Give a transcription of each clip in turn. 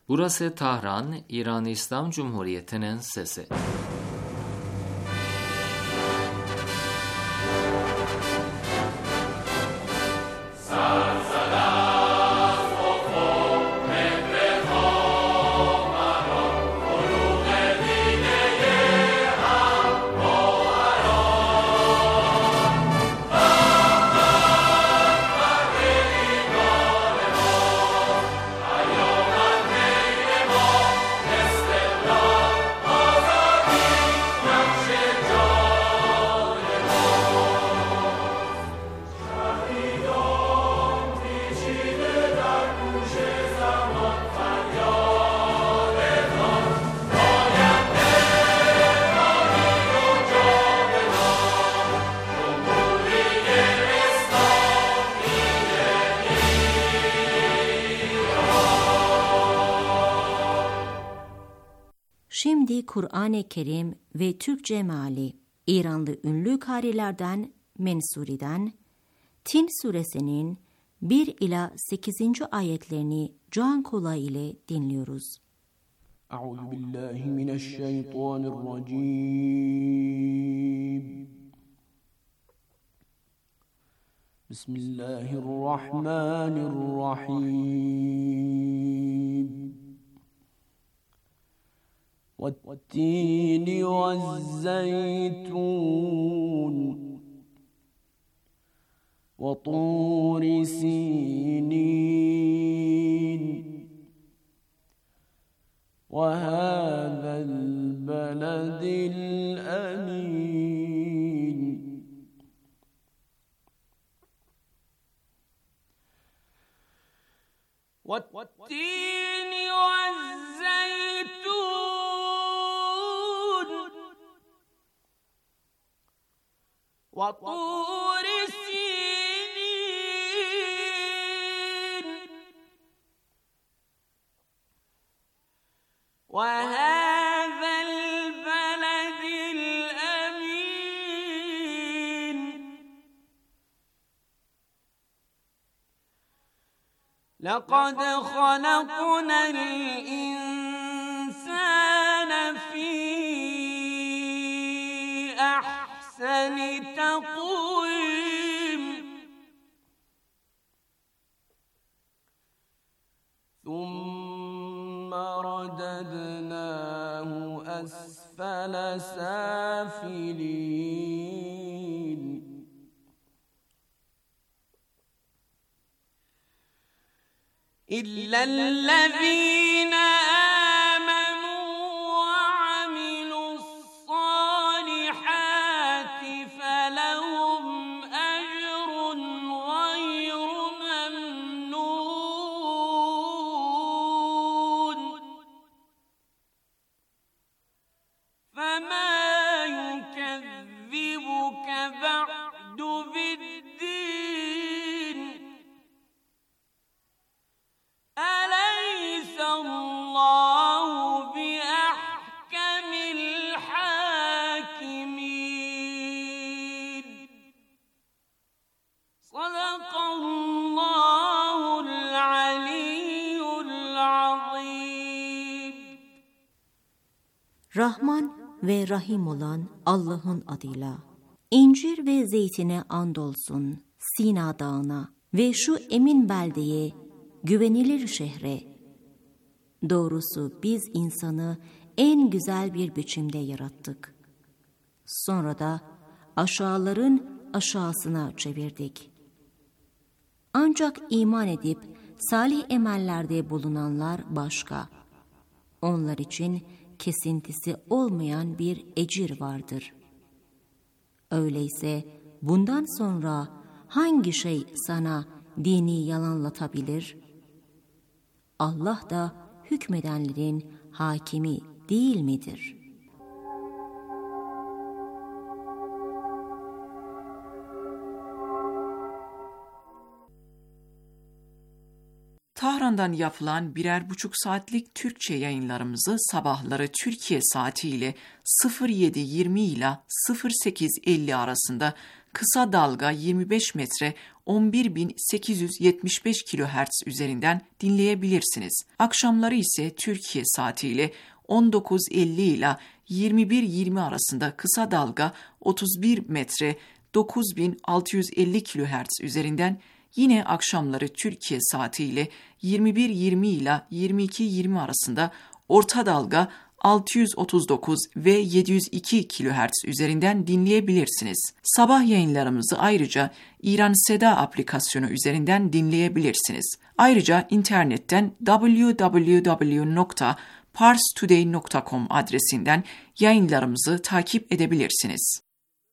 Burası Tahran, İran İslam Cumhuriyeti'nin sesi. Şimdi Kur'an-ı Kerim ve Türkçe meali. İranlı ünlü karilerden Mensuri'den Tin suresinin 1 ila 8. ayetlerini can kulağı ile dinliyoruz. Euzubillahimineşşeytanirracim. Bismillahirrahmanirrahim. وَالتِّينِ وَالزَّيْتُونِ وَطُورِ سِينِينَ وَهَذَا الْبَلَدِ الْأَمِينِ وَالتِّينِ وطور سينين وهذا البلد الأمين لقد خلقنا الإنسان في أحسن تقويم ثم رددناه أسفل سافلين إلا الذين Rahman ve Rahim olan Allah'ın adıyla. İncir ve zeytine andolsun, Sina dağına ve şu emin beldeye, güvenilir şehre. Doğrusu biz insanı en güzel bir biçimde yarattık. Sonra da aşağıların aşağısına çevirdik. Ancak iman edip salih emellerde bulunanlar başka. Onlar için kesintisi olmayan bir ecir vardır. Öyleyse bundan sonra hangi şey sana dini yalanlatabilir? Allah da hükmedenlerin hakimi değil midir? Tahran'dan yapılan 1,5 saatlik Türkçe yayınlarımızı sabahları Türkiye saatiyle 07:20 ile 08:50 arasında kısa dalga 25 metre 11.875 kHz üzerinden dinleyebilirsiniz. Akşamları ise Türkiye saatiyle 19.50 ile 21.20 arasında kısa dalga 31 metre 9650 kHz üzerinden, yine akşamları Türkiye saatiyle 21.20 ile 22.20 arasında orta dalga 639 ve 702 kHz üzerinden dinleyebilirsiniz. Sabah yayınlarımızı ayrıca İran Seda aplikasyonu üzerinden dinleyebilirsiniz. Ayrıca internetten www.parstoday.com adresinden yayınlarımızı takip edebilirsiniz.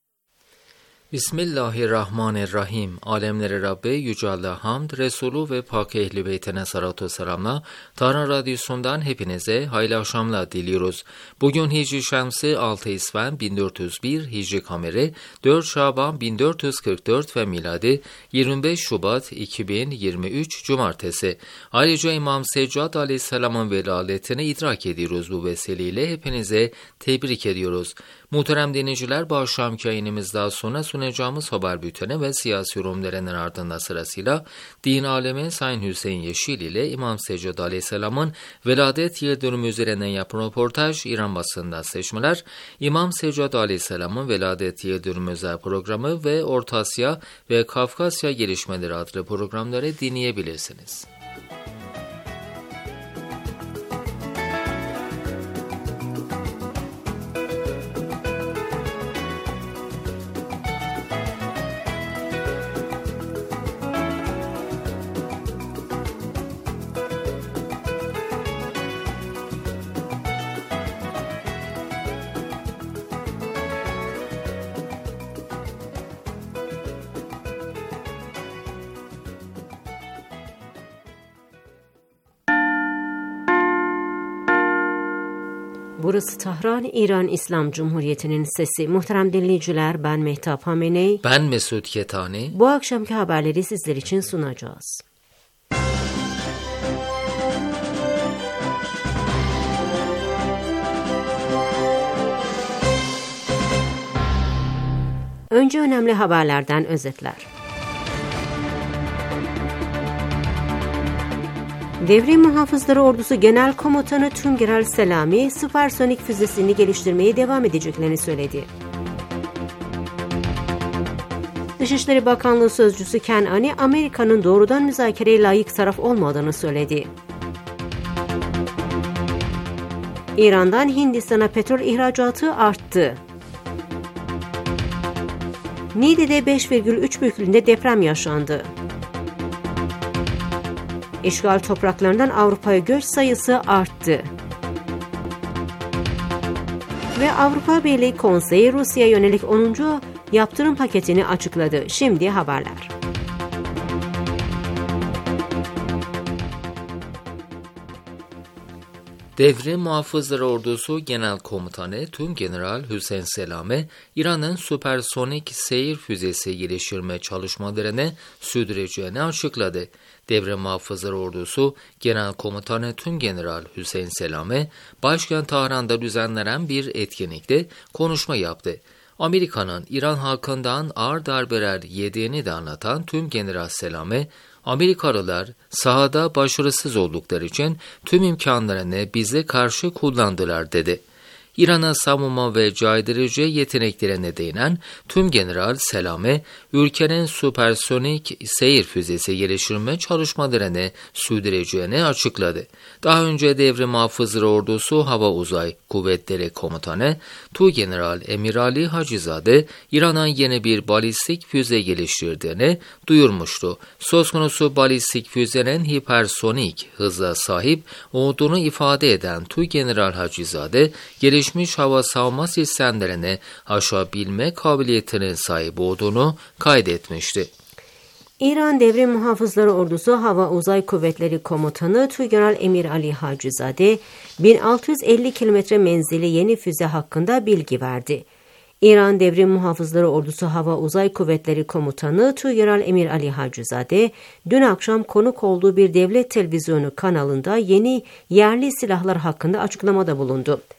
Bismillahirrahmanirrahim. Alemleri Rabbi Yüce Allah hamd, Resulü ve Pak Ehl-i Beytine salatu selamla Tahran Radyosu'ndan hepinize hayırlı akşamlar diliyoruz. Bugün Hicri Şemsi 6 İsven 1401, Hicri Kameri 4 Şaban 1444 ve miladi 25 Şubat 2023 Cumartesi. Ayrıca İmam Seccad Aleyhisselam'ın velaletini idrak ediyoruz bu vesileyle. Hepinize tebrik ediyoruz. Muhterem dinleyiciler, bu akşamki yayınımızdan sonra sunacağımız haber bülteni ve siyasi yorumlarının ardından sırasıyla din alemi Sayın Hüseyin Yeşil ile İmam Seccad Aleyhisselam'ın veladet yıl dönümü üzerinden yapılan röportaj, İran basında seçmeler, İmam Seccad Aleyhisselam'ın veladet yıl dönümü özel programı ve Orta Asya ve Kafkasya gelişmeleri adlı programları dinleyebilirsiniz. Burası Tahran, İran İslam Cumhuriyeti'nin sesi. Muhterem dinleyiciler, ben Mehtap Hameney. Ben Mesut Ketani. Bu akşamki haberleri sizler için sunacağız. Önce önemli haberlerden özetler. Devrim Muhafızları Ordusu Genel Komutanı Tungeral Selami, süpersonik füzesini geliştirmeye devam edeceklerini söyledi. Dışişleri Bakanlığı Sözcüsü Ken Ani, Amerika'nın doğrudan müzakereye layık taraf olmadığını söyledi. İran'dan Hindistan'a petrol ihracatı arttı. Niğde'de 5,3 büyüklüğünde deprem yaşandı. İşgal topraklarından Avrupa'ya göç sayısı arttı. Ve Avrupa Birliği Konseyi Rusya'ya yönelik 10. yaptırım paketini açıkladı. Şimdi haberler. Devrim Muhafızları Ordusu Genel Komutanı Tümgeneral Hüseyin Selami, İran'ın süpersonik seyir füzesi geliştirme çalışmalarını sürdüreceğini açıkladı. Devrim Muhafızları Ordusu Genel Komutanı Tümgeneral Hüseyin Selami, başkent Tahran'da düzenlenen bir etkinlikte konuşma yaptı. Amerika'nın İran halkından ağır darbeler yediğini de anlatan Tümgeneral Selami, Amerikalılar sahada başarısız oldukları için tüm imkanlarını bize karşı kullandılar dedi. İran'a savunma ve caydırıcı yeteneklerine değinen Tümgeneral Selami, ülkenin süpersonik seyir füzesi geliştirme çalışmalarını sürdüreceğini açıkladı. Daha önce Devrim Muhafızları Ordusu Hava Uzay Kuvvetleri Komutanı Tuğgeneral Emir Ali Hacizade, İran'a yeni bir balistik füze geliştirdiğini duyurmuştu. Söz konusu balistik füzenin hipersonik hıza sahip olduğunu ifade eden Tuğgeneral Hacizade, gelişmiş hava savunma sistemlerini aşabilme kabiliyetinin sahip olduğunu kaydetmişti. İran Devrim Muhafızları Ordusu Hava Uzay Kuvvetleri Komutanı Tuğgeneral Emir Ali Hacizade, 1650 kilometre menzili yeni füze hakkında bilgi verdi. İran Devrim Muhafızları Ordusu Hava Uzay Kuvvetleri Komutanı Tuğgeneral Emir Ali Hacizade, dün akşam konuk olduğu bir devlet televizyonu kanalında yeni yerli silahlar hakkında açıklamada bulundu.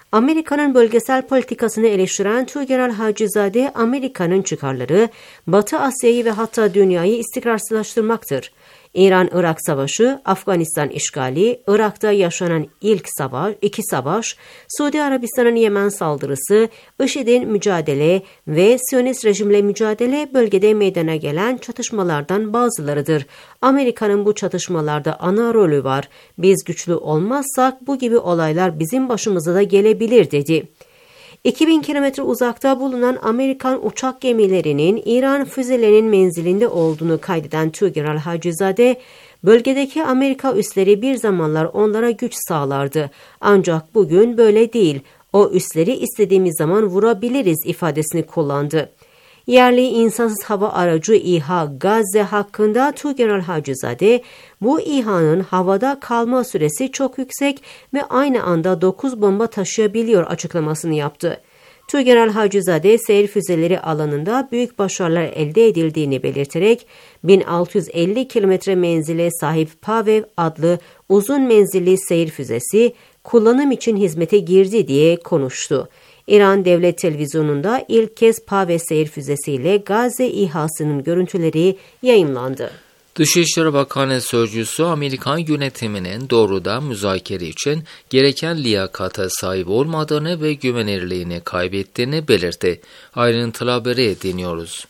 Amerika'nın bölgesel politikasını eleştiren Tuğgeneral Hacizade, Amerika'nın çıkarları Batı Asya'yı ve hatta dünyayı istikrarsızlaştırmaktır. İran-Irak Savaşı, Afganistan işgali, Irak'ta yaşanan iki savaş, Suudi Arabistan'ın Yemen saldırısı, IŞİD'in mücadele ve Siyonist rejimle mücadele bölgede meydana gelen çatışmalardan bazılarıdır. Amerika'nın bu çatışmalarda ana rolü var. Biz güçlü olmazsak bu gibi olaylar bizim başımıza da gelebilir dedi. 2000 kilometre uzakta bulunan Amerikan uçak gemilerinin İran füzelerinin menzilinde olduğunu kaydeden Tuğgeneral Hacizade, bölgedeki Amerika üsleri bir zamanlar onlara güç sağlardı. Ancak bugün böyle değil. O üsleri istediğimiz zaman vurabiliriz ifadesini kullandı. Yerli insansız hava aracı İHA Gazze hakkında Tuğgeneral Hacizade, bu İHA'nın havada kalma süresi çok yüksek ve aynı anda 9 bomba taşıyabiliyor açıklamasını yaptı. Tuğgeneral Hacizade, seyir füzeleri alanında büyük başarılar elde edildiğini belirterek, 1650 kilometre menzile sahip Pavev adlı uzun menzilli seyir füzesi kullanım için hizmete girdi diye konuştu. İran Devlet Televizyonu'nda ilk kez Pavev seyir füzesiyle Gazze İHA'sının görüntüleri yayımlandı. Dışişleri Bakanı Sözcüsü, Amerikan yönetiminin doğrudan müzakere için gereken liyakata sahip olmadığını ve güvenilirliğini kaybettiğini belirtti. Ayrıntılı haberi dinliyoruz.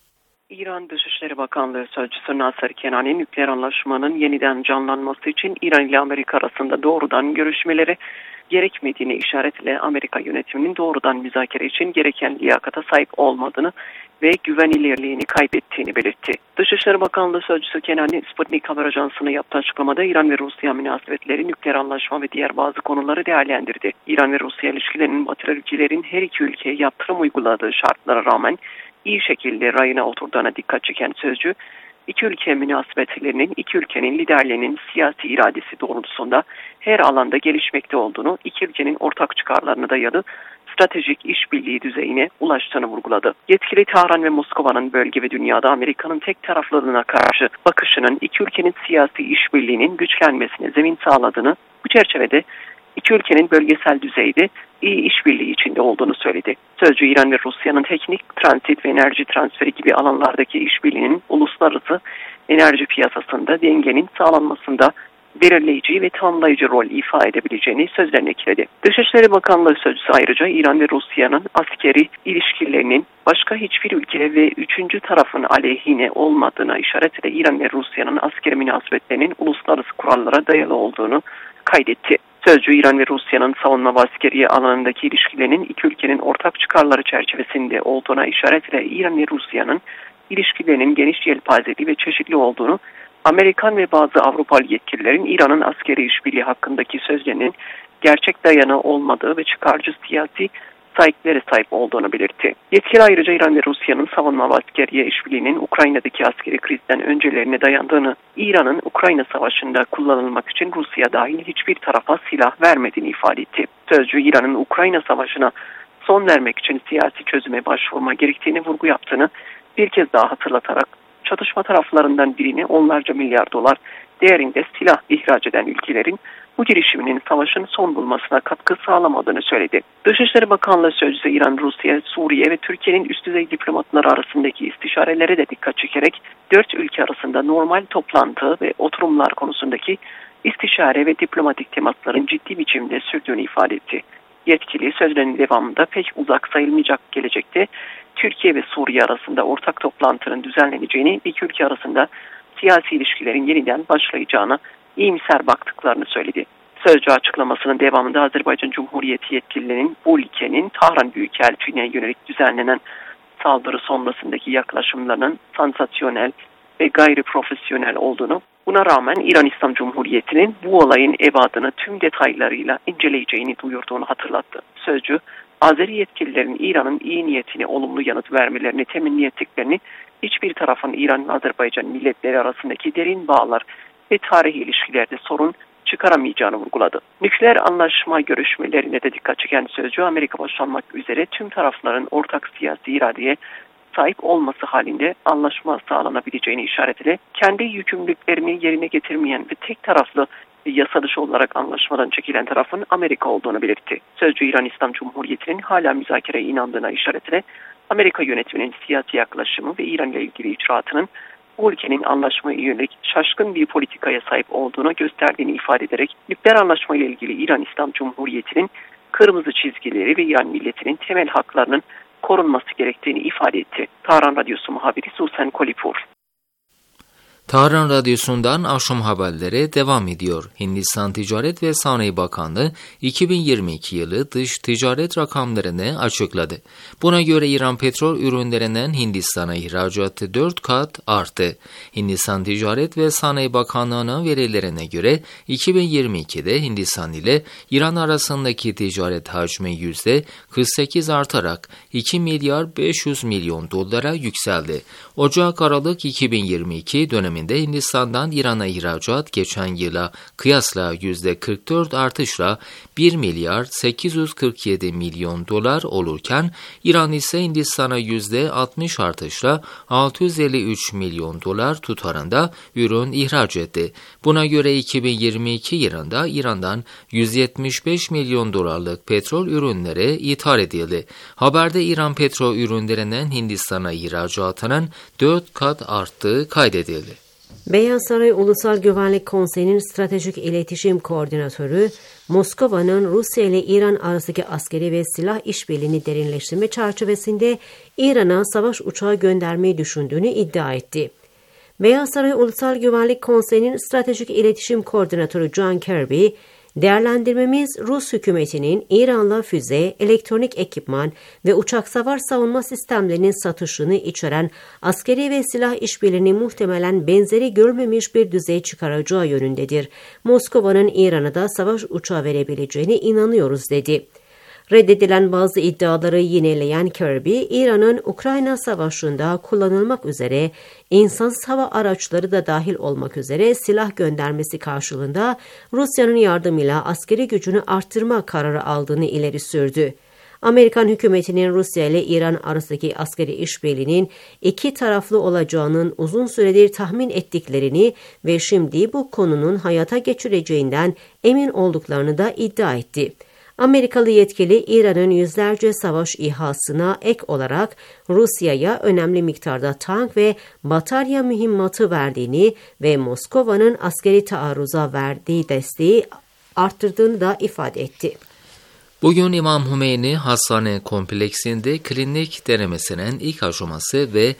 İran Dışişleri Bakanlığı Sözcüsü Nasser Kenani, nükleer anlaşmanın yeniden canlanması için İran ile Amerika arasında doğrudan görüşmeleri gerekmediğini işaretle Amerika yönetiminin doğrudan müzakere için gereken liyakata sahip olmadığını ve güvenilirliğini kaybettiğini belirtti. Dışişleri Bakanlığı Sözcüsü Kenani, Sputnik Haber Ajansı'na yaptığı açıklamada İran ve Rusya münasebetleri, nükleer anlaşma ve diğer bazı konuları değerlendirdi. İran ve Rusya ilişkilerinin batılı ülkelerin her iki ülkeye yaptırım uyguladığı şartlara rağmen iyi şekilde rayına oturduğuna dikkat çeken sözcü, İki ülke münasebetlerinin, iki ülkenin liderlerinin siyasi iradesi doğrultusunda her alanda gelişmekte olduğunu, iki ülkenin ortak çıkarlarına dayalı stratejik işbirliği düzeyine ulaştığını vurguladı. Yetkili Tahran ve Moskova'nın bölge ve dünyada Amerika'nın tek taraflılığına karşı bakışının iki ülkenin siyasi işbirliğinin güçlenmesine zemin sağladığını, bu çerçevede iki ülkenin bölgesel düzeyde iyi işbirliği içinde olduğunu söyledi. Sözcü, İran ve Rusya'nın teknik, transit ve enerji transferi gibi alanlardaki işbirliğinin uluslararası enerji piyasasında dengenin sağlanmasında belirleyici ve tamamlayıcı rol ifade edebileceğini sözlerine ekledi. Dışişleri Bakanlığı Sözcüsü ayrıca İran ve Rusya'nın askeri ilişkilerinin başka hiçbir ülke ve üçüncü tarafın aleyhine olmadığına işaretle İran ve Rusya'nın askeri münasebetlerinin uluslararası kurallara dayalı olduğunu kaydetti. Sözcü, İran ve Rusya'nın savunma ve askeri alanındaki ilişkilerinin iki ülkenin ortak çıkarları çerçevesinde olduğuna işaretle İran ve Rusya'nın ilişkilerinin geniş yelpazeli ve çeşitli olduğunu, Amerikan ve bazı Avrupalı yetkililerin İran'ın askeri işbirliği hakkındaki sözlerinin gerçek dayanağı olmadığı ve çıkarcı siyasi sahiplere sahip olduğunu belirtti. Yetkili ayrıca İran ve Rusya'nın savunma ve askeri işbirliğinin Ukrayna'daki askeri krizden öncelerine dayandığını, İran'ın Ukrayna Savaşı'nda kullanılmak için Rusya dahil hiçbir tarafa silah vermediğini ifade etti. Sözcü, İran'ın Ukrayna Savaşı'na son vermek için siyasi çözüme başvurma gerektiğini vurgu yaptığını bir kez daha hatırlatarak, çatışma taraflarından birine onlarca milyar dolar değerinde silah ihraç eden ülkelerin bu girişiminin savaşın son bulmasına katkı sağlamadığını söyledi. Dışişleri Bakanlığı Sözcüsü İran, Rusya, Suriye ve Türkiye'nin üst düzey diplomatları arasındaki istişarelere de dikkat çekerek 4 ülke arasında normal toplantı ve oturumlar konusundaki istişare ve diplomatik temasların ciddi biçimde sürdüğünü ifade etti. Yetkili sözlerinin devamında pek uzak sayılmayacak gelecekte Türkiye ve Suriye arasında ortak toplantının düzenleneceğini, iki ülke arasında siyasi ilişkilerin yeniden başlayacağına iyimser baktıklarını söyledi. Sözcü açıklamasının devamında Azerbaycan Cumhuriyeti yetkililerinin bu ülkenin Tahran Büyükelçiliğine yönelik düzenlenen saldırı sonrasındaki yaklaşımlarının sansasyonel ve gayri profesyonel olduğunu, buna rağmen İran İslam Cumhuriyeti'nin bu olayın ebadını tüm detaylarıyla inceleyeceğini duyurduğunu hatırlattı. Sözcü, Azeri yetkililerin İran'ın iyi niyetine olumlu yanıt vermelerini temenni ettiklerini, hiçbir tarafın İran ve Azerbaycan milletleri arasındaki derin bağlar ve tarihi ilişkilerde sorun çıkaramayacağını vurguladı. Nükleer anlaşma görüşmelerine de dikkat çeken sözcü, Amerika başta olmak üzere tüm tarafların ortak siyasi iradeye sahip olması halinde anlaşma sağlanabileceğini işaret ile kendi yükümlülüklerini yerine getirmeyen ve tek taraflı yasa dışı olarak anlaşmadan çekilen tarafın Amerika olduğunu belirtti. Sözcü İran İslam Cumhuriyeti'nin hala müzakereye inandığına işaretle Amerika yönetiminin siyasi yaklaşımı ve İran ile ilgili icraatının bu ülkenin anlaşmaya yönelik şaşkın bir politikaya sahip olduğunu gösterdiğini ifade ederek nükleer anlaşma ile ilgili İran İslam Cumhuriyeti'nin kırmızı çizgileri ve İran milletinin temel haklarının korunması gerektiğini ifade etti. Tahran Radyosu muhabiri Susan Kolipur. Tahran Radyosu'ndan akşam haberleri devam ediyor. Hindistan Ticaret ve Sanayi Bakanlığı 2022 yılı dış ticaret rakamlarını açıkladı. Buna göre İran petrol ürünlerinden Hindistan'a ihracatı 4 kat arttı. Hindistan Ticaret ve Sanayi Bakanlığı'nın verilerine göre 2022'de Hindistan ile İran arasındaki ticaret hacmi %48 artarak 2 milyar 500 milyon dolara yükseldi. Ocak-Aralık 2022 döneminde Hindistan'dan İran'a ihracat geçen yıla kıyasla %44 artışla 1 milyar 847 milyon dolar olurken İran ise Hindistan'a %60 artışla 653 milyon dolar tutarında ürün ihraç etti. Buna göre 2022 yılında İran'dan 175 milyon dolarlık petrol ürünleri ithal edildi. Haberde İran petrol ürünlerinden Hindistan'a ihracatının 4 kat arttığı kaydedildi. Beyaz Saray Ulusal Güvenlik Konseyi'nin Stratejik İletişim Koordinatörü, Moskova'nın Rusya ile İran arasındaki askeri ve silah işbirliğini derinleştirme çerçevesinde İran'a savaş uçağı göndermeyi düşündüğünü iddia etti. Beyaz Saray Ulusal Güvenlik Konseyi'nin Stratejik İletişim Koordinatörü John Kirby, değerlendirmemiz Rus hükümetinin İran'la füze, elektronik ekipman ve uçak savar savunma sistemlerinin satışını içeren askeri ve silah işbirliğini muhtemelen benzeri görmemiş bir düzeye çıkaracağı yönündedir. Moskova'nın İran'a da savaş uçağı verebileceğine inanıyoruz dedi. Reddedilen bazı iddiaları yineleyen Kirby, İran'ın Ukrayna Savaşı'nda kullanılmak üzere insansız hava araçları da dahil olmak üzere silah göndermesi karşılığında Rusya'nın yardımıyla askeri gücünü arttırma kararı aldığını ileri sürdü. Amerikan hükümetinin Rusya ile İran arasındaki askeri işbirliğinin iki taraflı olacağının uzun süredir tahmin ettiklerini ve şimdi bu konunun hayata geçireceğinden emin olduklarını da iddia etti. Amerikalı yetkili İran'ın yüzlerce savaş İHA'sına ek olarak Rusya'ya önemli miktarda tank ve batarya mühimmatı verdiğini ve Moskova'nın askeri taarruza verdiği desteği arttırdığını da ifade etti. Bugün İmam Hümeyni Hastane Kompleksinde klinik denemesinin ilk aşaması ve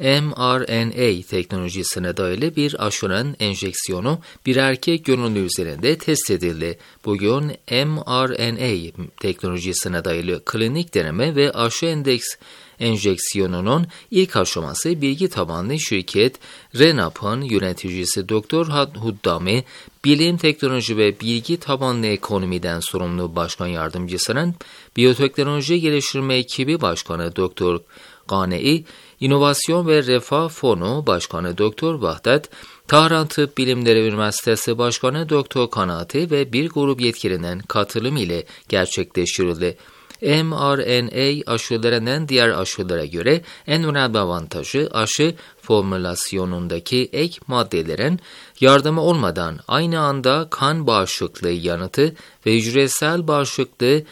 mRNA teknolojisine dayalı bir aşının enjeksiyonu bir erkek gönüllü üzerinde test edildi. Bugün mRNA teknolojisine dayalı klinik deneme ve aşı enjeksiyonunun ilk aşaması bilgi tabanlı şirket RENAP'ın yöneticisi Dr. Huddami, Bilim, Teknoloji ve Bilgi Tabanlı Ekonomiden sorumlu başkan yardımcısının Biyoteknoloji Geliştirme Ekibi Başkanı Dr. Ganei, İnovasyon ve Refah Fonu Başkanı Dr. Vahdet, Tahran Tıp Bilimleri Üniversitesi Başkanı Dr. Kanati ve bir grup yetkilinin katılımı ile gerçekleştirildi. mRNA aşılarının diğer aşılara göre en önemli avantajı aşı formülasyonundaki ek maddelerin yardımı olmadan aynı anda kan bağışıklığı yanıtı ve hücresel bağışıklığı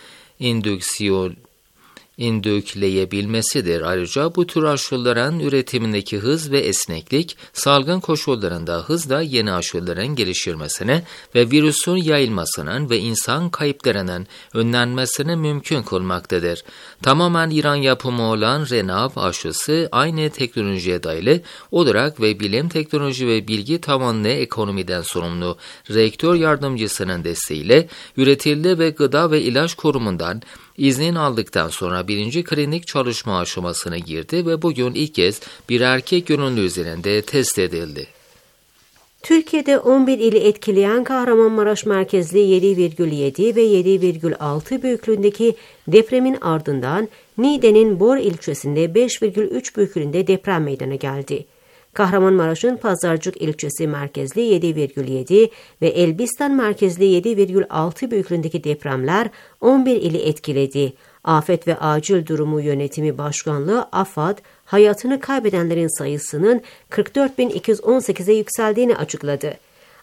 indükleyebilmesidir. Ayrıca bu tür aşıların üretimindeki hız ve esneklik, salgın koşullarında hızla yeni aşıların geliştirmesine ve virüsün yayılmasının ve insan kayıplarının önlenmesini mümkün kılmaktadır. Tamamen İran yapımı olan RENAP aşısı aynı teknolojiye dayalı olarak ve Bilim, Teknoloji ve Bilgi Tabanlı Ekonomiden sorumlu rektör yardımcısının desteğiyle üretildi ve Gıda ve İlaç Kurumu'ndan İznin aldıktan sonra birinci klinik çalışma aşamasına girdi ve bugün ilk kez bir erkek gönüllü üzerinde test edildi. Türkiye'de 11 ili etkileyen Kahramanmaraş merkezli 7,7 ve 7,6 büyüklüğündeki depremin ardından Niğde'nin Bor ilçesinde 5,3 büyüklüğünde deprem meydana geldi. Kahramanmaraş'ın Pazarcık ilçesi merkezli 7,7 ve Elbistan merkezli 7,6 büyüklüğündeki depremler 11 ili etkiledi. Afet ve Acil Durumu Yönetimi Başkanlığı AFAD, hayatını kaybedenlerin sayısının 44.218'e yükseldiğini açıkladı.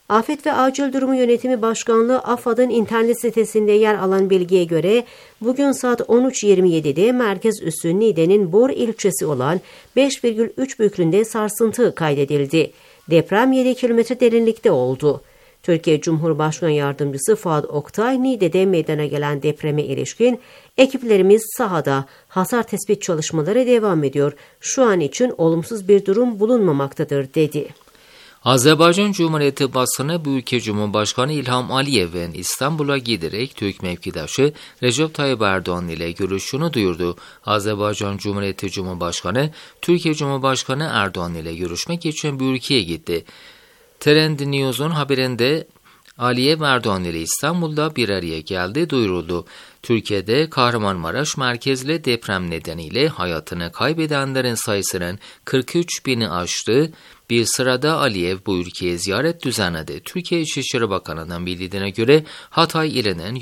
Afet ve Acil Durumu Yönetimi Başkanlığı AFAD'ın internet sitesinde yer alan bilgiye göre bugün saat 13.27'de merkez üssü Niğde'nin Bor ilçesi olan 5,3 büyüklüğünde sarsıntı kaydedildi. Deprem 7 kilometre derinlikte oldu. Türkiye Cumhurbaşkanı Yardımcısı Fuat Oktay, Niğde'de meydana gelen depreme ilişkin ekiplerimiz sahada hasar tespit çalışmaları devam ediyor. Şu an için olumsuz bir durum bulunmamaktadır dedi. Azerbaycan Cumhuriyeti basını bu ülke Cumhurbaşkanı İlham Aliyev'in İstanbul'a giderek Türk mevkidaşı Recep Tayyip Erdoğan ile görüşünü duyurdu. Azerbaycan Cumhuriyeti Cumhurbaşkanı, Türkiye Cumhurbaşkanı Erdoğan ile görüşmek için bu ülkeye gitti. Trend News'un haberinde Aliyev Erdoğan ile İstanbul'da bir araya geldi duyuruldu. Türkiye'de Kahramanmaraş merkezli deprem nedeniyle hayatını kaybedenlerin sayısının 43 bini aştığı bir sırada Aliyev bu ülkeye ziyaret düzenledi. Türkiye İçişleri Bakanı'ndan bildiğine göre Hatay ilinin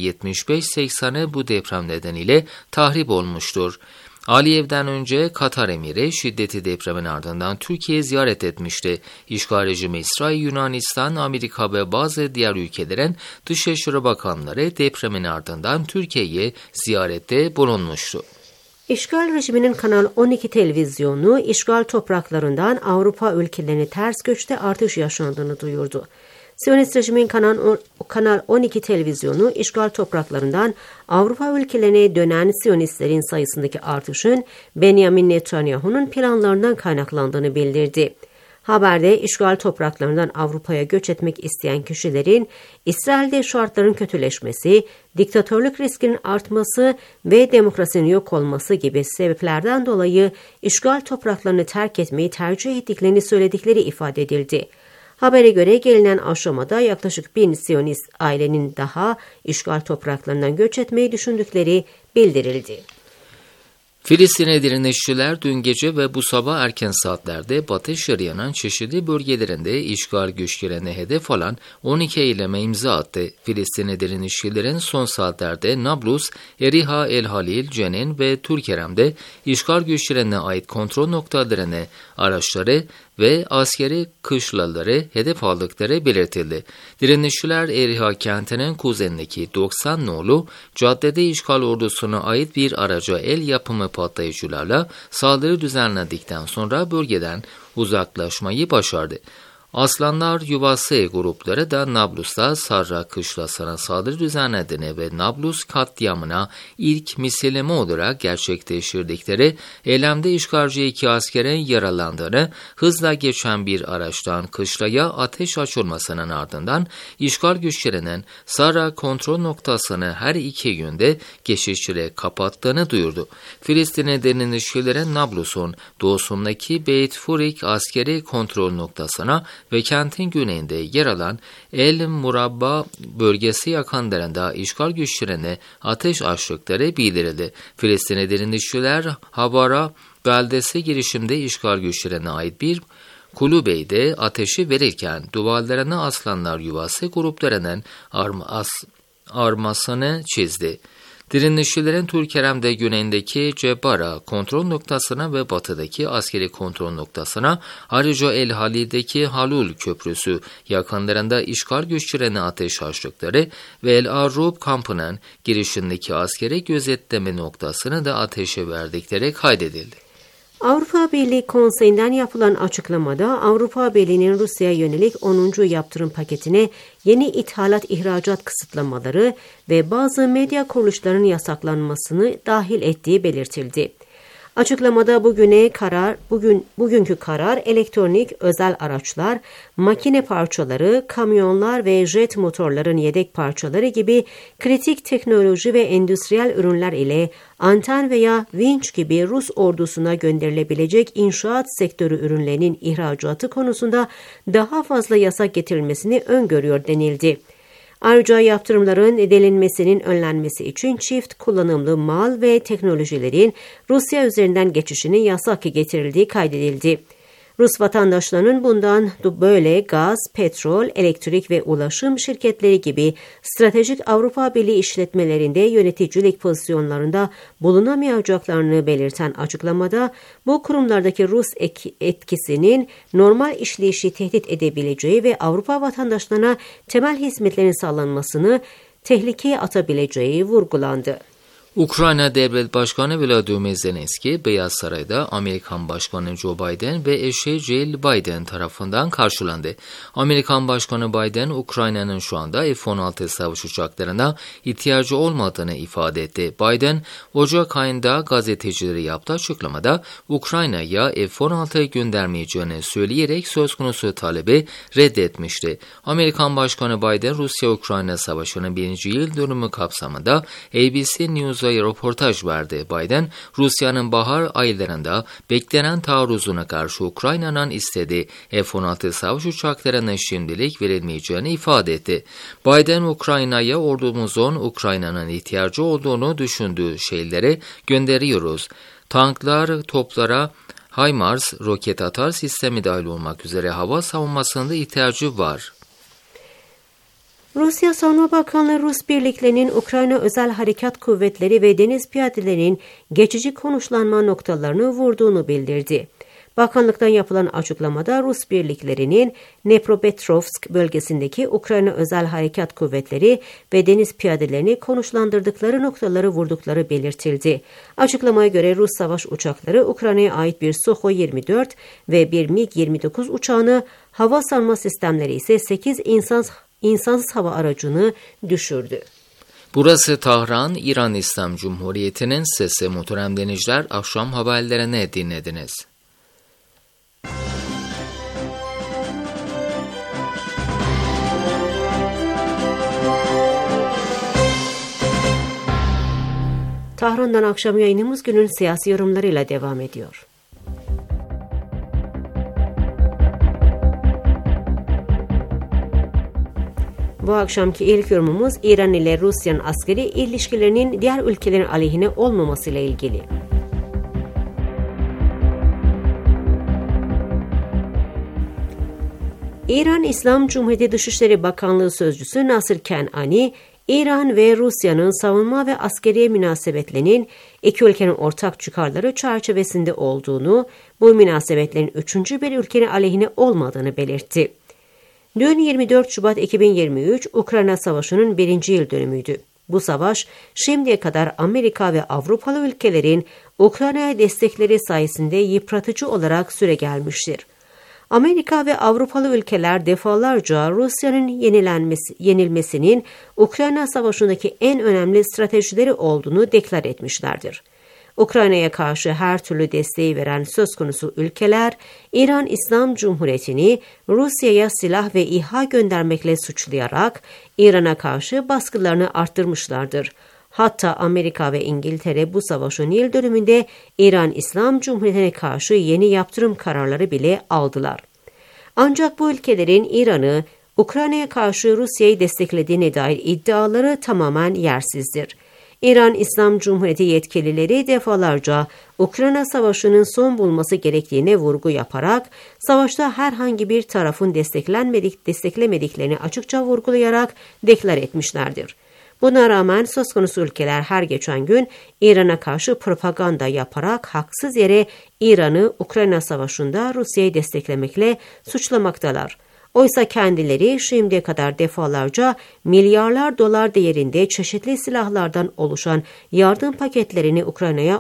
%75-80'ı bu deprem nedeniyle tahrip olmuştur. Aliyev'den önce Katar emiri şiddetli depremin ardından Türkiye'yi ziyaret etmişti. İşgal rejimi İsrail, Yunanistan, Amerika ve bazı diğer ülkelerin Dışişleri Bakanları depremin ardından Türkiye'yi ziyarette bulunmuştu. İşgal rejiminin Kanal 12 televizyonu işgal topraklarından Avrupa ülkelerine ters göçte artış yaşandığını duyurdu. Siyonist rejimin Kanal 12 televizyonu işgal topraklarından Avrupa ülkelerine dönen Siyonistlerin sayısındaki artışın Benjamin Netanyahu'nun planlarından kaynaklandığını bildirdi. Haberde işgal topraklarından Avrupa'ya göç etmek isteyen kişilerin İsrail'de şartların kötüleşmesi, diktatörlük riskinin artması ve demokrasinin yok olması gibi sebeplerden dolayı işgal topraklarını terk etmeyi tercih ettiklerini söyledikleri ifade edildi. Habere göre gelinen aşamada yaklaşık 1000 Siyonist ailenin daha işgal topraklarından göç etmeyi düşündükleri bildirildi. Filistin'e direnişçiler dün gece ve bu sabah erken saatlerde Batı Şeria'nın çeşitli bölgelerinde işgal güçlerine hedef alan 12 eyleme imza attı. Filistin'e direnişçilerin son saatlerde Nablus, Eriha, El Halil, Cenin ve Tulkerem'de işgal güçlerine ait kontrol noktalarını, araçları ve askeri kışlaları hedef aldıkları belirtildi. Direnişçiler Eriha kentinin kuzeyindeki 90 nolu caddede işgal ordusuna ait bir araca el yapımı patlayıcılarla saldırı düzenledikten sonra bölgeden uzaklaşmayı başardı. Aslanlar Yuvası grupları da Nablus'ta Sarra kışlasına saldırı düzenlediğini ve Nablus katliamına ilk misilleme olarak gerçekleştirdikleri eylemde işgalci 2 askerin yaralandığını, hızla geçen bir araçtan kışlaya ateş açılmasının ardından işgal güçlerinin Sarra kontrol noktasını her 2 günde geçişçiyle kapattığını duyurdu. Filistin'e direnişçilerin Nablus'un doğusundaki Beit Furik askeri kontrol noktasına ve kentin güneyinde yer alan El Murabba bölgesi yakınlarında işgal güçlerine ateş açtıkları bildirildi. Filistin'e direnişçiler Havara beldesi girişimde işgal güçlerine ait bir kulübeyde ateşi verirken duvarlarına Aslanlar Yuvası gruplarının armasını çizdi. Direnişçilerin Tulkerem'de güneyindeki Cebbara kontrol noktasına ve batıdaki askeri kontrol noktasına, ayrıca El Halil'deki Halul Köprüsü yakınlarında işgal güçlerine ateş açtıkları ve El Arrub kampının girişindeki askeri gözetleme noktasını da ateşe verdikleri kaydedildi. Avrupa Birliği Konseyi'nden yapılan açıklamada Avrupa Birliği'nin Rusya'ya yönelik 10. yaptırım paketine yeni ithalat-ihracat kısıtlamaları ve bazı medya kuruluşlarının yasaklanmasını dahil ettiği belirtildi. Açıklamada bugünkü karar elektronik özel araçlar, makine parçaları, kamyonlar ve jet motorların yedek parçaları gibi kritik teknoloji ve endüstriyel ürünler ile anten veya vinç gibi Rus ordusuna gönderilebilecek inşaat sektörü ürünlerinin ihracatı konusunda daha fazla yasak getirilmesini öngörüyor denildi. Ayrıca yaptırımların delinmesinin önlenmesi için çift kullanımlı mal ve teknolojilerin Rusya üzerinden geçişinin yasak getirildiği kaydedildi. Rus vatandaşlarının bundan böyle gaz, petrol, elektrik ve ulaşım şirketleri gibi stratejik Avrupa Birliği işletmelerinde yöneticilik pozisyonlarında bulunamayacaklarını belirten açıklamada bu kurumlardaki Rus etkisinin normal işleyişi tehdit edebileceği ve Avrupa vatandaşlarına temel hizmetlerin sağlanmasını tehlikeye atabileceği vurgulandı. Ukrayna Devlet Başkanı Volodymyr Zelenski, Beyaz Saray'da Amerikan Başkanı Joe Biden ve eşi Jill Biden tarafından karşılandı. Amerikan Başkanı Biden, Ukrayna'nın şu anda F-16 savaş uçaklarına ihtiyacı olmadığını ifade etti. Biden, Ocak ayında gazetecilere yaptığı açıklamada Ukrayna'ya F-16 göndermeyeceğini söyleyerek söz konusu talebi reddetmişti. Amerikan Başkanı Biden, Rusya-Ukrayna Savaşı'nın 1. yıl dönümü kapsamında ABC News'a röportaj verdi. Biden, Rusya'nın bahar aylarında beklenen taarruzuna karşı Ukrayna'nın istediği F-16 savaş uçaklarının şimdilik verilmeyeceğini ifade etti. Biden, Ukrayna'ya ordumuzun Ukrayna'nın ihtiyacı olduğunu düşündüğü şeyleri gönderiyoruz. Tanklar, toplara, HIMARS, roket atar sistemi dahil olmak üzere hava savunmasında ihtiyacı var. Rusya Savunma Bakanlığı Rus birliklerinin Ukrayna Özel Harekat Kuvvetleri ve Deniz Piyadelerinin geçici konuşlanma noktalarını vurduğunu bildirdi. Bakanlıktan yapılan açıklamada Rus birliklerinin Dnepropetrovsk bölgesindeki Ukrayna Özel Harekat Kuvvetleri ve Deniz Piyadelerini konuşlandırdıkları noktaları vurdukları belirtildi. Açıklamaya göre Rus savaş uçakları Ukrayna'ya ait bir Sukhoi-24 ve bir MiG-29 uçağını, hava savunma sistemleri ise 8 insansız hava aracını düşürdü. Burası Tahran, İran İslam Cumhuriyeti'nin sesi. Muhterem dinleyiciler, akşam haberlerini dinlediniz. Tahran'dan akşam yayınımız günün siyasi yorumlarıyla devam ediyor. Bu akşamki ilk yorumumuz İran ile Rusya'nın askeri ilişkilerinin diğer ülkelerin aleyhine olmamasıyla ilgili. İran İslam Cumhuriyeti Dışişleri Bakanlığı Sözcüsü Nasır Kenani, İran ve Rusya'nın savunma ve askeri münasebetlerinin iki ülkenin ortak çıkarları çerçevesinde olduğunu, bu münasebetlerin üçüncü bir ülkenin aleyhine olmadığını belirtti. Dün 24 Şubat 2023 Ukrayna Savaşı'nın 1. yıl dönümüydü. Bu savaş şimdiye kadar Amerika ve Avrupalı ülkelerin Ukrayna'ya destekleri sayesinde yıpratıcı olarak süregelmiştir. Amerika ve Avrupalı ülkeler defalarca Rusya'nın yenilmesinin Ukrayna Savaşı'ndaki en önemli stratejileri olduğunu deklar etmişlerdir. Ukrayna'ya karşı her türlü desteği veren söz konusu ülkeler, İran İslam Cumhuriyeti'ni Rusya'ya silah ve İHA göndermekle suçlayarak İran'a karşı baskılarını arttırmışlardır. Hatta Amerika ve İngiltere bu savaşın yıl dönümünde İran İslam Cumhuriyeti'ne karşı yeni yaptırım kararları bile aldılar. Ancak bu ülkelerin İran'ı Ukrayna'ya karşı Rusya'yı desteklediğine dair iddiaları tamamen yersizdir. İran İslam Cumhuriyeti yetkilileri defalarca Ukrayna Savaşı'nın son bulması gerektiğine vurgu yaparak, savaşta herhangi bir tarafın desteklemediklerini açıkça vurgulayarak deklar etmişlerdir. Buna rağmen söz konusu ülkeler her geçen gün İran'a karşı propaganda yaparak haksız yere İran'ı Ukrayna Savaşı'nda Rusya'yı desteklemekle suçlamaktalar. Oysa kendileri şimdiye kadar defalarca milyarlar dolar değerinde çeşitli silahlardan oluşan yardım paketlerini Ukrayna'ya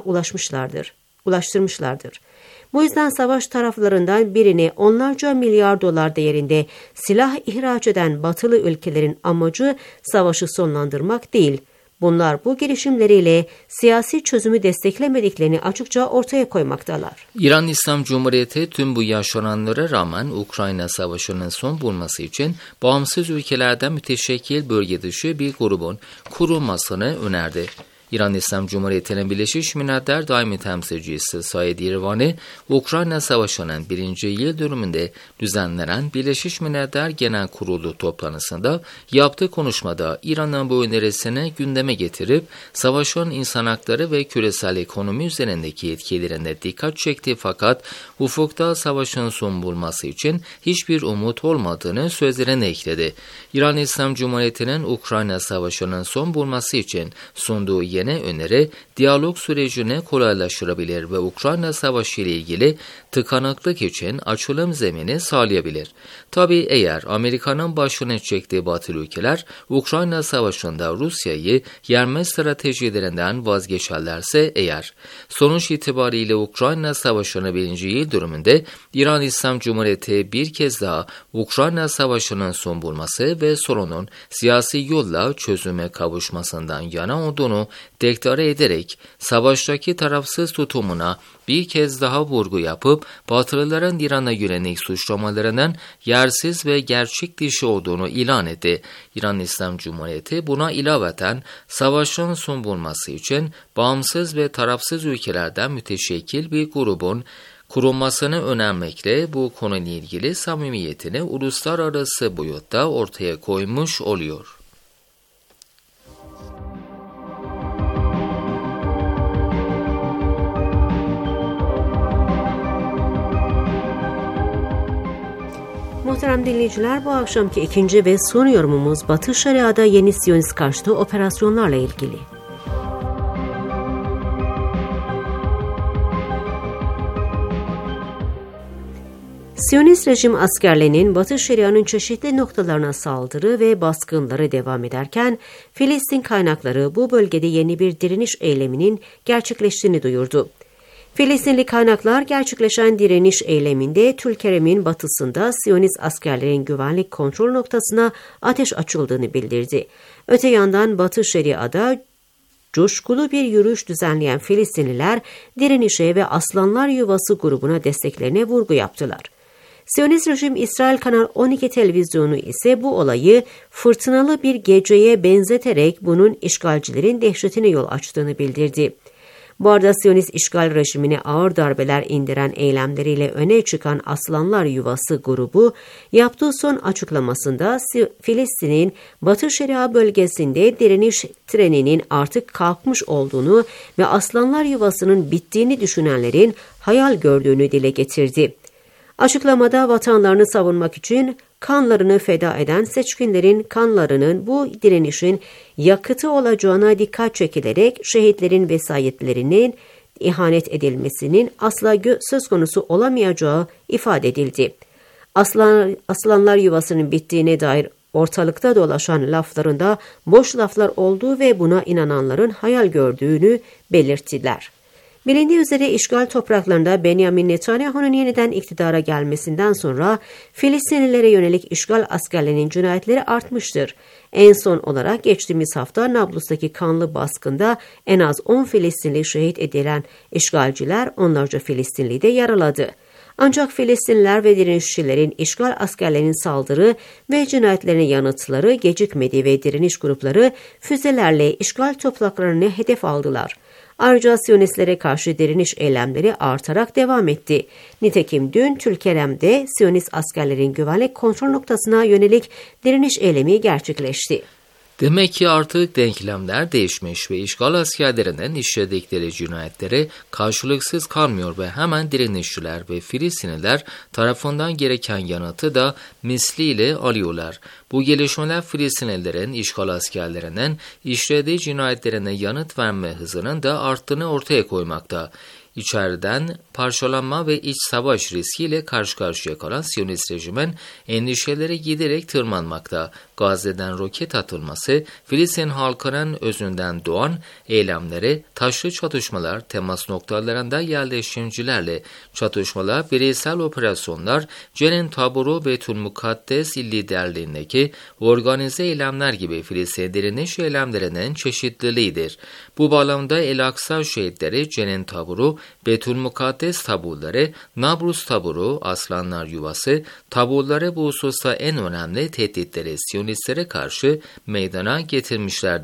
ulaştırmışlardır. Bu yüzden savaş taraflarından birine onlarca milyar dolar değerinde silah ihraç eden batılı ülkelerin amacı savaşı sonlandırmak değil. Bunlar bu girişimleriyle siyasi çözümü desteklemediklerini açıkça ortaya koymaktalar. İran İslam Cumhuriyeti tüm bu yaşananlara rağmen Ukrayna Savaşı'nın son bulması için bağımsız ülkelerden müteşekkil bölge dışı bir grubun kurulmasını önerdi. İran İslam Cumhuriyeti'nin Birleşmiş Milletler Daimi Temsilcisi Said İrvani, Ukrayna Savaşı'nın 1. yıl dönümünde düzenlenen Birleşmiş Milletler Genel Kurulu toplantısında yaptığı konuşmada İran'ın bu önerisini gündeme getirip savaşın insan hakları ve küresel ekonomi üzerindeki etkilerine dikkat çekti, fakat ufukta savaşın son bulması için hiçbir umut olmadığını sözlerine ekledi. İran İslam Cumhuriyeti'nin Ukrayna Savaşı'nın son bulması için sunduğu yeni öneri diyalog sürecini kolaylaştırabilir ve Ukrayna Savaşı ile ilgili tıkanıklık için açılım zemini sağlayabilir. Tabii eğer Amerika'nın başını çektiği Batılı ülkeler Ukrayna Savaşı'nda Rusya'yı yerme stratejilerinden vazgeçerlerse eğer. Sonuç itibariyle Ukrayna Savaşı'nın 1. yıl dönümünde İran İslam Cumhuriyeti bir kez daha Ukrayna Savaşı'nın son bulması ve sorunun siyasi yolla çözüme kavuşmasından yana olduğunu deklare ederek savaştaki tarafsız tutumuna bir kez daha vurgu yapıp Batılıların İran'a yönelik suçlamalarının yersiz ve gerçek dışı olduğunu ilan etti. İran İslam Cumhuriyeti buna ilaveten savaşın son bulması için bağımsız ve tarafsız ülkelerden müteşekkil bir grubun kurulmasını önermekle bu konuyla ilgili samimiyetini uluslararası boyutta ortaya koymuş oluyor. Muhterem dinleyiciler, bu akşamki ikinci ve son yorumumuz Batı Şeria'da yeni Siyonist karşıtı operasyonlarla ilgili. Siyonist rejim askerlerinin Batı Şeria'nın çeşitli noktalarına saldırı ve baskınları devam ederken, Filistin kaynakları bu bölgede yeni bir direniş eyleminin gerçekleştiğini duyurdu. Filistinli kaynaklar gerçekleşen direniş eyleminde Tülkerem'in batısında Siyonist askerlerin güvenlik kontrol noktasına ateş açıldığını bildirdi. Öte yandan Batı Şeria'da coşkulu bir yürüyüş düzenleyen Filistinliler direnişe ve Aslanlar Yuvası grubuna desteklerine vurgu yaptılar. Siyonist rejim İsrail Kanal 12 televizyonu ise bu olayı fırtınalı bir geceye benzeterek bunun işgalcilerin dehşetine yol açtığını bildirdi. Bu arada Siyonist işgal rejimine ağır darbeler indiren eylemleriyle öne çıkan Aslanlar Yuvası grubu yaptığı son açıklamasında Filistin'in Batı Şeria bölgesinde direniş treninin artık kalkmış olduğunu ve Aslanlar Yuvası'nın bittiğini düşünenlerin hayal gördüğünü dile getirdi. Açıklamada vatanlarını savunmak için kanlarını feda eden seçkinlerin kanlarının bu direnişin yakıtı olacağına dikkat çekilerek şehitlerin vesayetlerinin ihanet edilmesinin asla söz konusu olamayacağı ifade edildi. Aslanlar Yuvası'nın bittiğine dair ortalıkta dolaşan laflarında boş laflar olduğu ve buna inananların hayal gördüğünü belirttiler. Bilindiği üzere işgal topraklarında Benjamin Netanyahu'nun yeniden iktidara gelmesinden sonra Filistinlilere yönelik işgal askerlerinin cinayetleri artmıştır. En son olarak geçtiğimiz hafta Nablus'taki kanlı baskında en az 10 Filistinli şehit edilen işgalciler onlarca Filistinliyi de yaraladı. Ancak Filistinliler ve direnişçilerin işgal askerlerinin saldırı ve cinayetlerine yanıtları gecikmedi ve direniş grupları füzelerle işgal topraklarını hedef aldılar. Ayrıca Siyonistlere karşı direniş eylemleri artarak devam etti. Nitekim dün Tülkerem'de Siyonist askerlerin güvenlik kontrol noktasına yönelik direniş eylemi gerçekleşti. Demek ki artık denklemler değişmiş ve işgal askerlerinin işledikleri cinayetleri karşılıksız kalmıyor ve hemen direnişçiler ve Filistinliler tarafından gereken yanıtı da misliyle alıyorlar. Bu gelişmeler Filistinlilerin işgal askerlerinin işlediği cinayetlerine yanıt verme hızının da arttığını ortaya koymakta. İçeriden parçalanma ve iç savaş riskiyle karşı karşıya kalan Siyonist rejimin endişeleri giderek tırmanmakta. Gazze'den roket atılması, Filistin halkının özünden doğan eylemleri, taşlı çatışmalar, temas noktalarında yerleşimcilerle çatışmalar, bireysel operasyonlar, Cenin taburu Beytülmukaddes liderliğindeki organize eylemler gibi Filistin direniş eylemlerinin çeşitliliğidir. Bu bağlamda El-Aksa şehitleri, Cenin taburu, Beytülmukaddes taburları, Nablus taburu, Aslanlar Yuvası taburları bu hususta en önemli tehditleri Siyonistlere karşı meydana getirmişlerdir.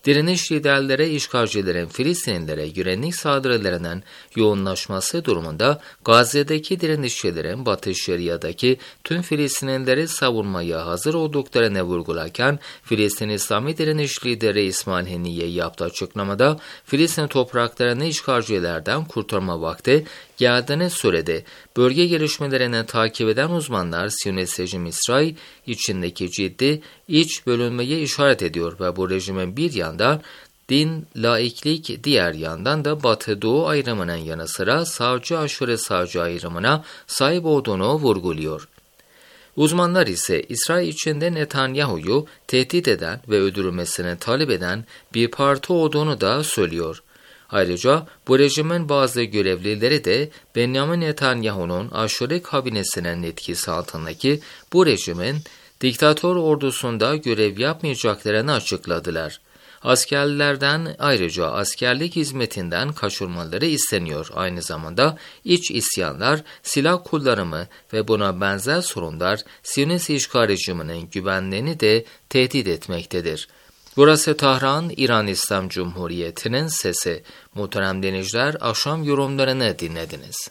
Direniş liderleri işgalcilerin Filistinlilere güvenlik saldırılarının yoğunlaşması durumunda Gazze'deki direnişçilerin Batı Şeria'daki tüm Filistinlileri savunmaya hazır olduklarını vurgularken Filistin İslami direniş lideri İsmail Haniye yaptığı açıklamada Filistin topraklarını işgalcilerden kurtarma vakti geldiğini söyledi. Bölge gelişmelerini takip eden uzmanlar Siyonist rejim İsrail içindeki ciddi iç bölünmeye işaret ediyor ve bu rejimin bir yandan din, laiklik, diğer yandan da Batı-Doğu ayrımının yanı sıra sağcı aşırı sağcı ayrımına sahip olduğunu vurguluyor. Uzmanlar ise İsrail içinde Netanyahu'yu tehdit eden ve öldürülmesini talep eden bir parti olduğunu da söylüyor. Ayrıca bu rejimin bazı görevlileri de Benjamin Netanyahu'nun aşırı kabinesinin etkisi altındaki bu rejimin diktatör ordusunda görev yapmayacaklarını açıkladılar. Askerlerden ayrıca askerlik hizmetinden kaçırmaları isteniyor. Aynı zamanda iç isyanlar, silah kullanımı ve buna benzer sorunlar Siyonist işgal rejiminin güvenliğini de tehdit etmektedir. Burası Tahran, İran İslam Cumhuriyeti'nin sesi. Muhterem dinleyiciler, akşam yorumlarını dinlediniz.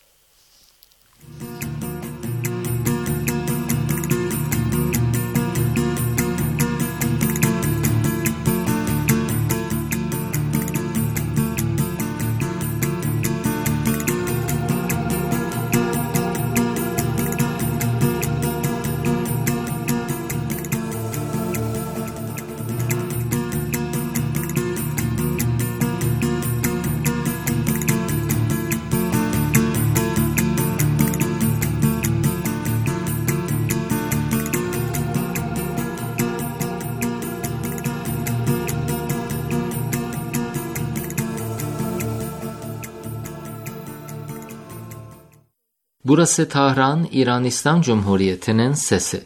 Burası Tahran, İran İslam Cumhuriyeti'nin sesi.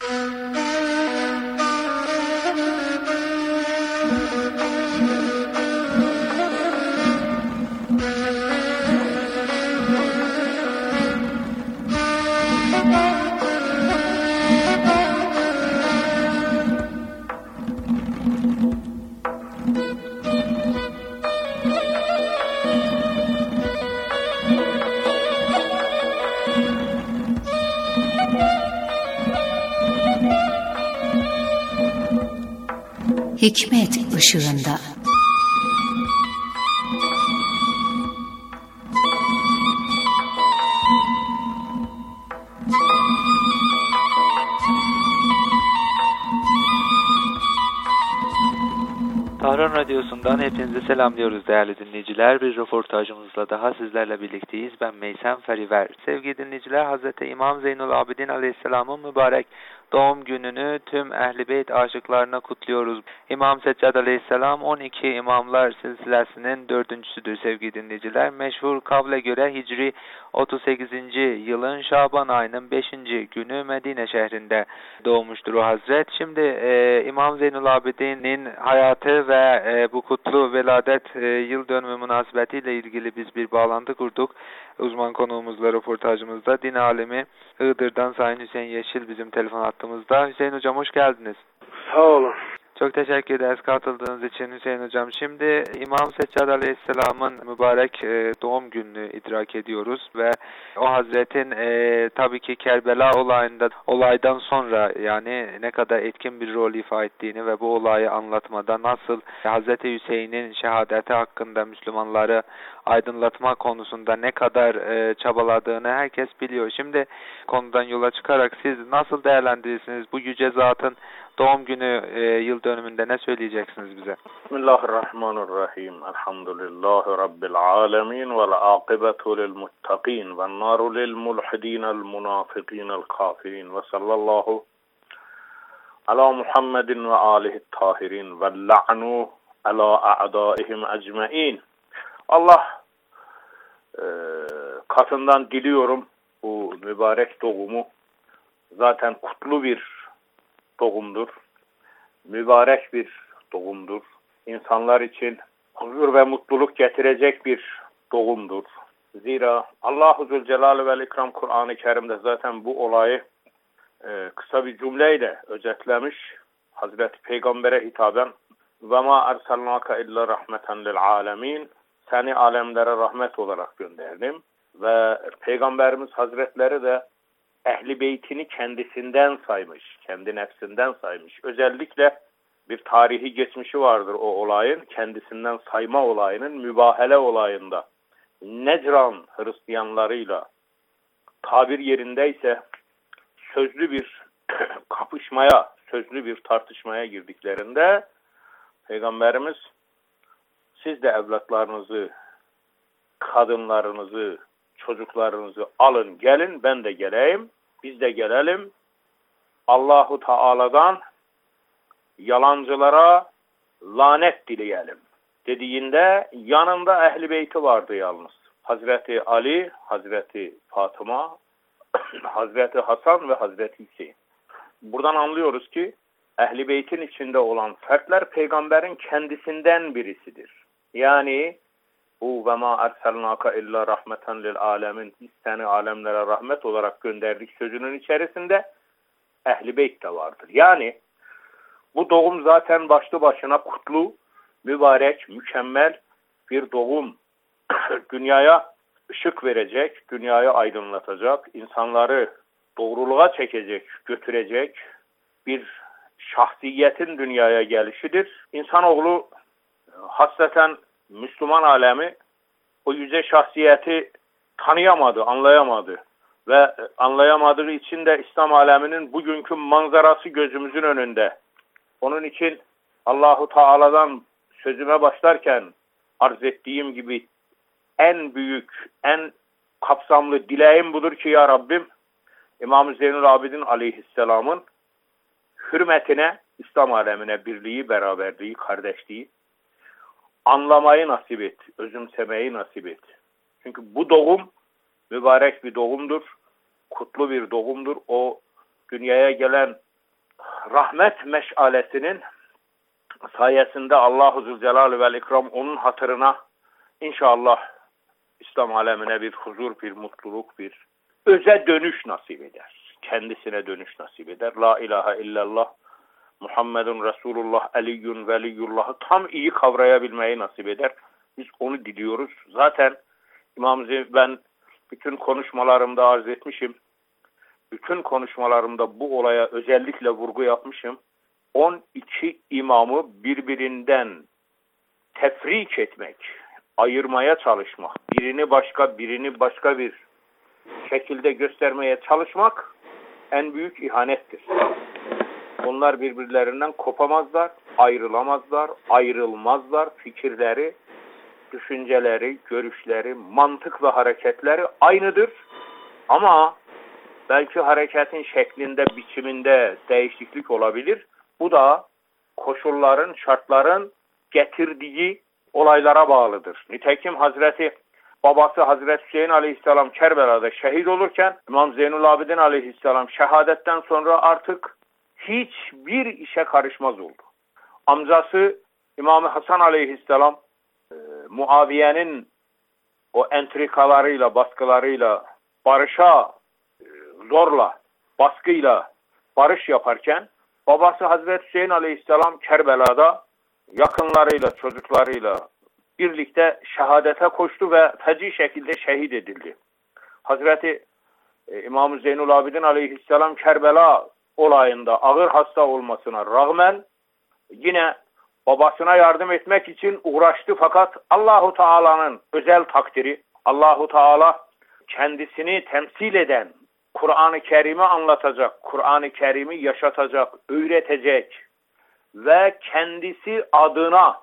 Hikmet ışığında. Tahran Radyosu'ndan hepinize selamlıyoruz değerli dinleyiciler. Bir röportajımızla daha sizlerle birlikteyiz. Ben Meysem Feriver. Sevgili dinleyiciler, Hz. İmam Zeynul Abidin Aleyhisselam'ın mübarek doğum gününü tüm Ehl-i Beyt aşıklarına kutluyoruz. İmam Seccad Aleyhisselam 12 imamlar silsilesinin dördüncüsüdür sevgili dinleyiciler. Meşhur kavle göre Hicri 38. yılın Şaban ayının 5. günü Medine şehrinde doğmuştur o Hazret. Şimdi İmam Zeynul Abidin'in hayatı ve bu kutlu veladet yıl dönümü münasebetiyle ilgili biz bir bağlantı kurduk. Uzman konuğumuzla röportajımızda din alemi Iğdır'dan Sayın Hüseyin Yeşil bizim telefon hattımızda. Hüseyin Hocam hoş geldiniz. Sağ olun. Çok teşekkür ederiz katıldığınız için Hüseyin Hocam. Şimdi İmam Seccad Aleyhisselam'ın mübarek doğum gününü idrak ediyoruz ve o Hazretin tabii ki Kerbela olaydan sonra yani ne kadar etkin bir rol ifade ettiğini ve bu olayı anlatmada nasıl Hazreti Hüseyin'in şehadeti hakkında Müslümanları aydınlatma konusunda ne kadar çabaladığını herkes biliyor. Şimdi konudan yola çıkarak siz nasıl değerlendirirsiniz bu yüce zatın doğum günü yıl dönümünde ne söyleyeceksiniz bize? Bismillahirrahmanirrahim. Elhamdülillahi Rabbil alemin vel akibetu lil muttaqin ve naru lil mulhidinel munafiqinel kafirin ve sallallahu ala Muhammedin ve alihi tahirin ve la'nu ala a'daihim ecmain. Allah katından diliyorum bu mübarek doğumu zaten kutlu bir doğumdur. Mübarek bir doğumdur. İnsanlar için huzur ve mutluluk getirecek bir doğumdur. Zira Allah-u Zülcelal ve İkram Kur'an-ı Kerim'de zaten bu olayı kısa bir cümleyle özetlemiş. Hazreti Peygamber'e hitaben ve ma ersalnaka illa rahmeten lil alemin. Seni alemlere rahmet olarak gönderdim. Ve Peygamberimiz Hazretleri de Ehli Beytini kendisinden saymış, kendi nefsinden saymış. Özellikle bir tarihi geçmişi vardır o olayın, kendisinden sayma olayının mübahele olayında. Necran Hristiyanlarıyla tabir yerindeyse sözlü bir kapışmaya, sözlü bir tartışmaya girdiklerinde Peygamberimiz siz de evlatlarınızı, kadınlarınızı, çocuklarınızı alın gelin, ben de geleyim, biz de gelelim. Allahu Teala'dan yalancılara lanet dileyelim dediğinde yanında Ehl-i Beyti vardı yalnız. Hazreti Ali, Hazreti Fatıma, Hazreti Hasan ve Hazreti Hüseyin. Buradan anlıyoruz ki Ehl-i Beyt'in içinde olan fertler Peygamberin kendisinden birisidir. Yani bu ve ma erselnaka illa rahmeten lil alemin, biz seni alemlere rahmet olarak gönderdik sözünün içerisinde Ehl-i Beyt de vardır. Yani bu doğum zaten başlı başına kutlu, mübarek, mükemmel bir doğum. Dünyaya ışık verecek, dünyayı aydınlatacak, insanları doğruluğa çekecek, götürecek bir şahsiyetin dünyaya gelişidir. İnsanoğlu hasreten Müslüman alemi o yüce şahsiyeti tanıyamadı, anlayamadı. Ve anlayamadığı için de İslam aleminin bugünkü manzarası gözümüzün önünde. Onun için Allahu Teala'dan sözüme başlarken arz ettiğim gibi en büyük, en kapsamlı dileğim budur ki ya Rabbim, İmam-ı Zeynul Abidin aleyhisselamın hürmetine, İslam alemine birliği, beraberliği, kardeşliği anlamayı nasip et, özümsemeyi nasip et. Çünkü bu doğum mübarek bir doğumdur, kutlu bir doğumdur. O dünyaya gelen rahmet meşalesinin sayesinde Allah-u Zülcelal ve İkram onun hatırına inşallah İslam alemine bir huzur, bir mutluluk, bir öze dönüş nasip eder. Kendisine dönüş nasip eder. La ilahe illallah Muhammedun Resulullah Aliyyun Veliyullah'ı tam iyi kavrayabilmeyi nasip eder. Biz onu diliyoruz. Zaten ben bütün konuşmalarımda arz etmişim. Bütün konuşmalarımda bu olaya özellikle vurgu yapmışım. 12 imamı birbirinden tefrik etmek, ayırmaya çalışmak, birini başka bir şekilde göstermeye çalışmak en büyük ihanettir. Onlar birbirlerinden kopamazlar, ayrılamazlar, ayrılmazlar. Fikirleri, düşünceleri, görüşleri, mantık ve hareketleri aynıdır. Ama belki hareketin şeklinde, biçiminde değişiklik olabilir. Bu da koşulların, şartların getirdiği olaylara bağlıdır. Nitekim babası Hazreti Hüseyin aleyhisselam Kerbela'da şehit olurken İmam Zeynul Abidin aleyhisselam şehadetten sonra artık hiçbir işe karışmaz oldu. Amcası İmam-ı Hasan aleyhisselam Muaviye'nin o entrikalarıyla, baskılarıyla barışa zorla, baskıyla barış yaparken babası Hazreti Hüseyin aleyhisselam Kerbela'da yakınlarıyla, çocuklarıyla birlikte şehadete koştu ve feci şekilde şehit edildi. Hazreti İmam-ı Zeynul Abidin aleyhisselam Kerbela olayında ağır hasta olmasına rağmen yine babasına yardım etmek için uğraştı, fakat Allahu Teala'nın özel takdiri, Allahu Teala kendisini temsil eden, Kur'an-ı Kerim'i anlatacak, Kur'an-ı Kerim'i yaşatacak, öğretecek ve kendisi adına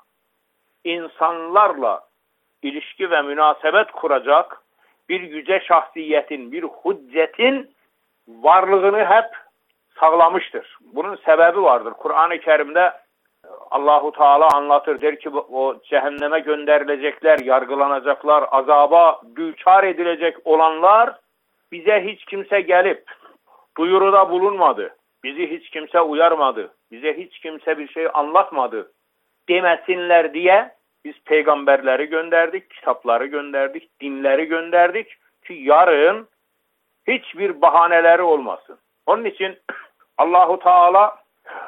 insanlarla ilişki ve münasebet kuracak bir yüce şahsiyetin, bir hüccetin varlığını hep sağlamıştır. Bunun sebebi vardır. Kur'an-ı Kerim'de Allahu Teala anlatır. Der ki o cehenneme gönderilecekler, yargılanacaklar, azaba düçar edilecek olanlar bize hiç kimse gelip duyuruda bulunmadı. Bizi hiç kimse uyarmadı. Bize hiç kimse bir şey anlatmadı demesinler diye biz peygamberleri gönderdik, kitapları gönderdik, dinleri gönderdik ki yarın hiçbir bahaneleri olmasın. Onun için Allahu Teala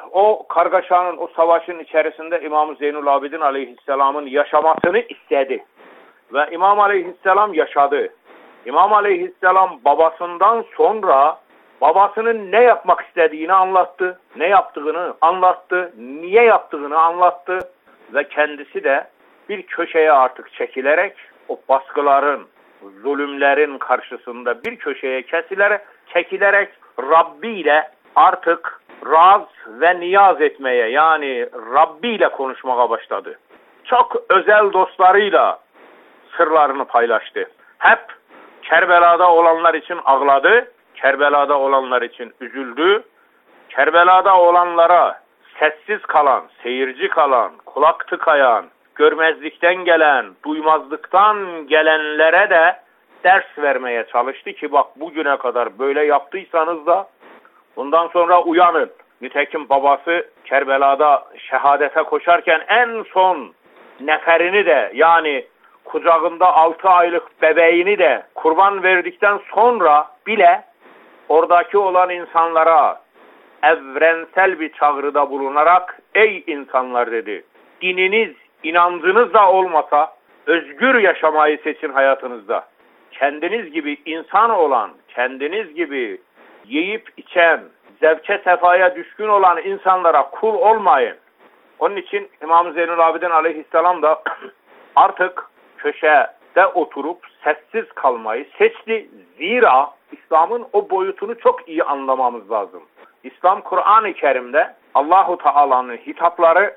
o kargaşanın, o savaşın içerisinde İmam-ı Zeynul Abidin Aleyhisselam'ın yaşamasını istedi. Ve İmam Aleyhisselam yaşadı. İmam Aleyhisselam babasından sonra babasının ne yapmak istediğini anlattı. Ne yaptığını anlattı. Niye yaptığını anlattı. Ve kendisi de bir köşeye artık çekilerek o baskıların, zulümlerin karşısında bir köşeye çekilerek Rabbi ile artık raz ve niyaz etmeye, yani Rabbi ile konuşmaya başladı. Çok özel dostlarıyla sırlarını paylaştı. Hep Kerbela'da olanlar için ağladı, Kerbela'da olanlar için üzüldü, Kerbela'da olanlara sessiz kalan, seyirci kalan, kulak tıkayan, görmezlikten gelen, duymazlıktan gelenlere de ders vermeye çalıştı ki bak bugüne kadar böyle yaptıysanız da bundan sonra uyanın. Nitekim babası Kerbela'da şehadete koşarken en son neferini de, yani kucağında 6 aylık bebeğini de kurban verdikten sonra bile oradaki olan insanlara evrensel bir çağrıda bulunarak ey insanlar dedi, dininiz, inancınız da olmasa özgür yaşamayı seçin hayatınızda. Kendiniz gibi insan olan, kendiniz gibi yiyip içen, zevke sefaya düşkün olan insanlara kul olmayın. Onun için İmam-ı Zeynul Abidin Aleyhisselam da artık köşede oturup sessiz kalmayı seçti. Zira İslam'ın o boyutunu çok iyi anlamamız lazım. İslam Kur'an-ı Kerim'de Allahu Teala'nın hitapları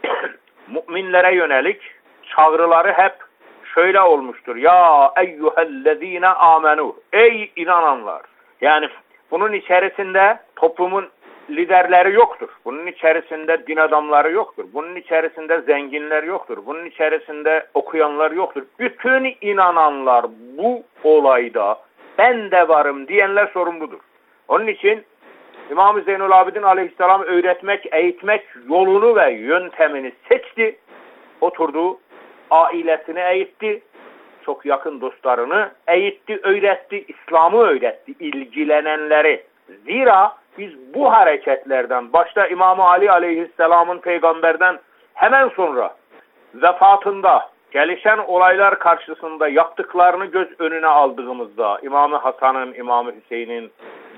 müminlere yönelik çağrıları hep şöyle olmuştur. Ya eyyühellezine amenu. Ey inananlar. Yani bunun içerisinde toplumun liderleri yoktur. Bunun içerisinde din adamları yoktur. Bunun içerisinde zenginler yoktur. Bunun içerisinde okuyanlar yoktur. Bütün inananlar bu olayda ben de varım diyenler sorumludur. Onun için İmam-ı Zeynul Abidin Aleyhisselam öğretmek, eğitmek yolunu ve yöntemini seçti. Oturdu, ailesini eğitti, çok yakın dostlarını eğitti, öğretti, İslam'ı öğretti, ilgilenenleri. Zira biz bu hareketlerden, başta İmam-ı Ali Aleyhisselam'ın peygamberden hemen sonra vefatında gelişen olaylar karşısında yaptıklarını göz önüne aldığımızda, İmam-ı Hasan'ın, İmam-ı Hüseyin'in,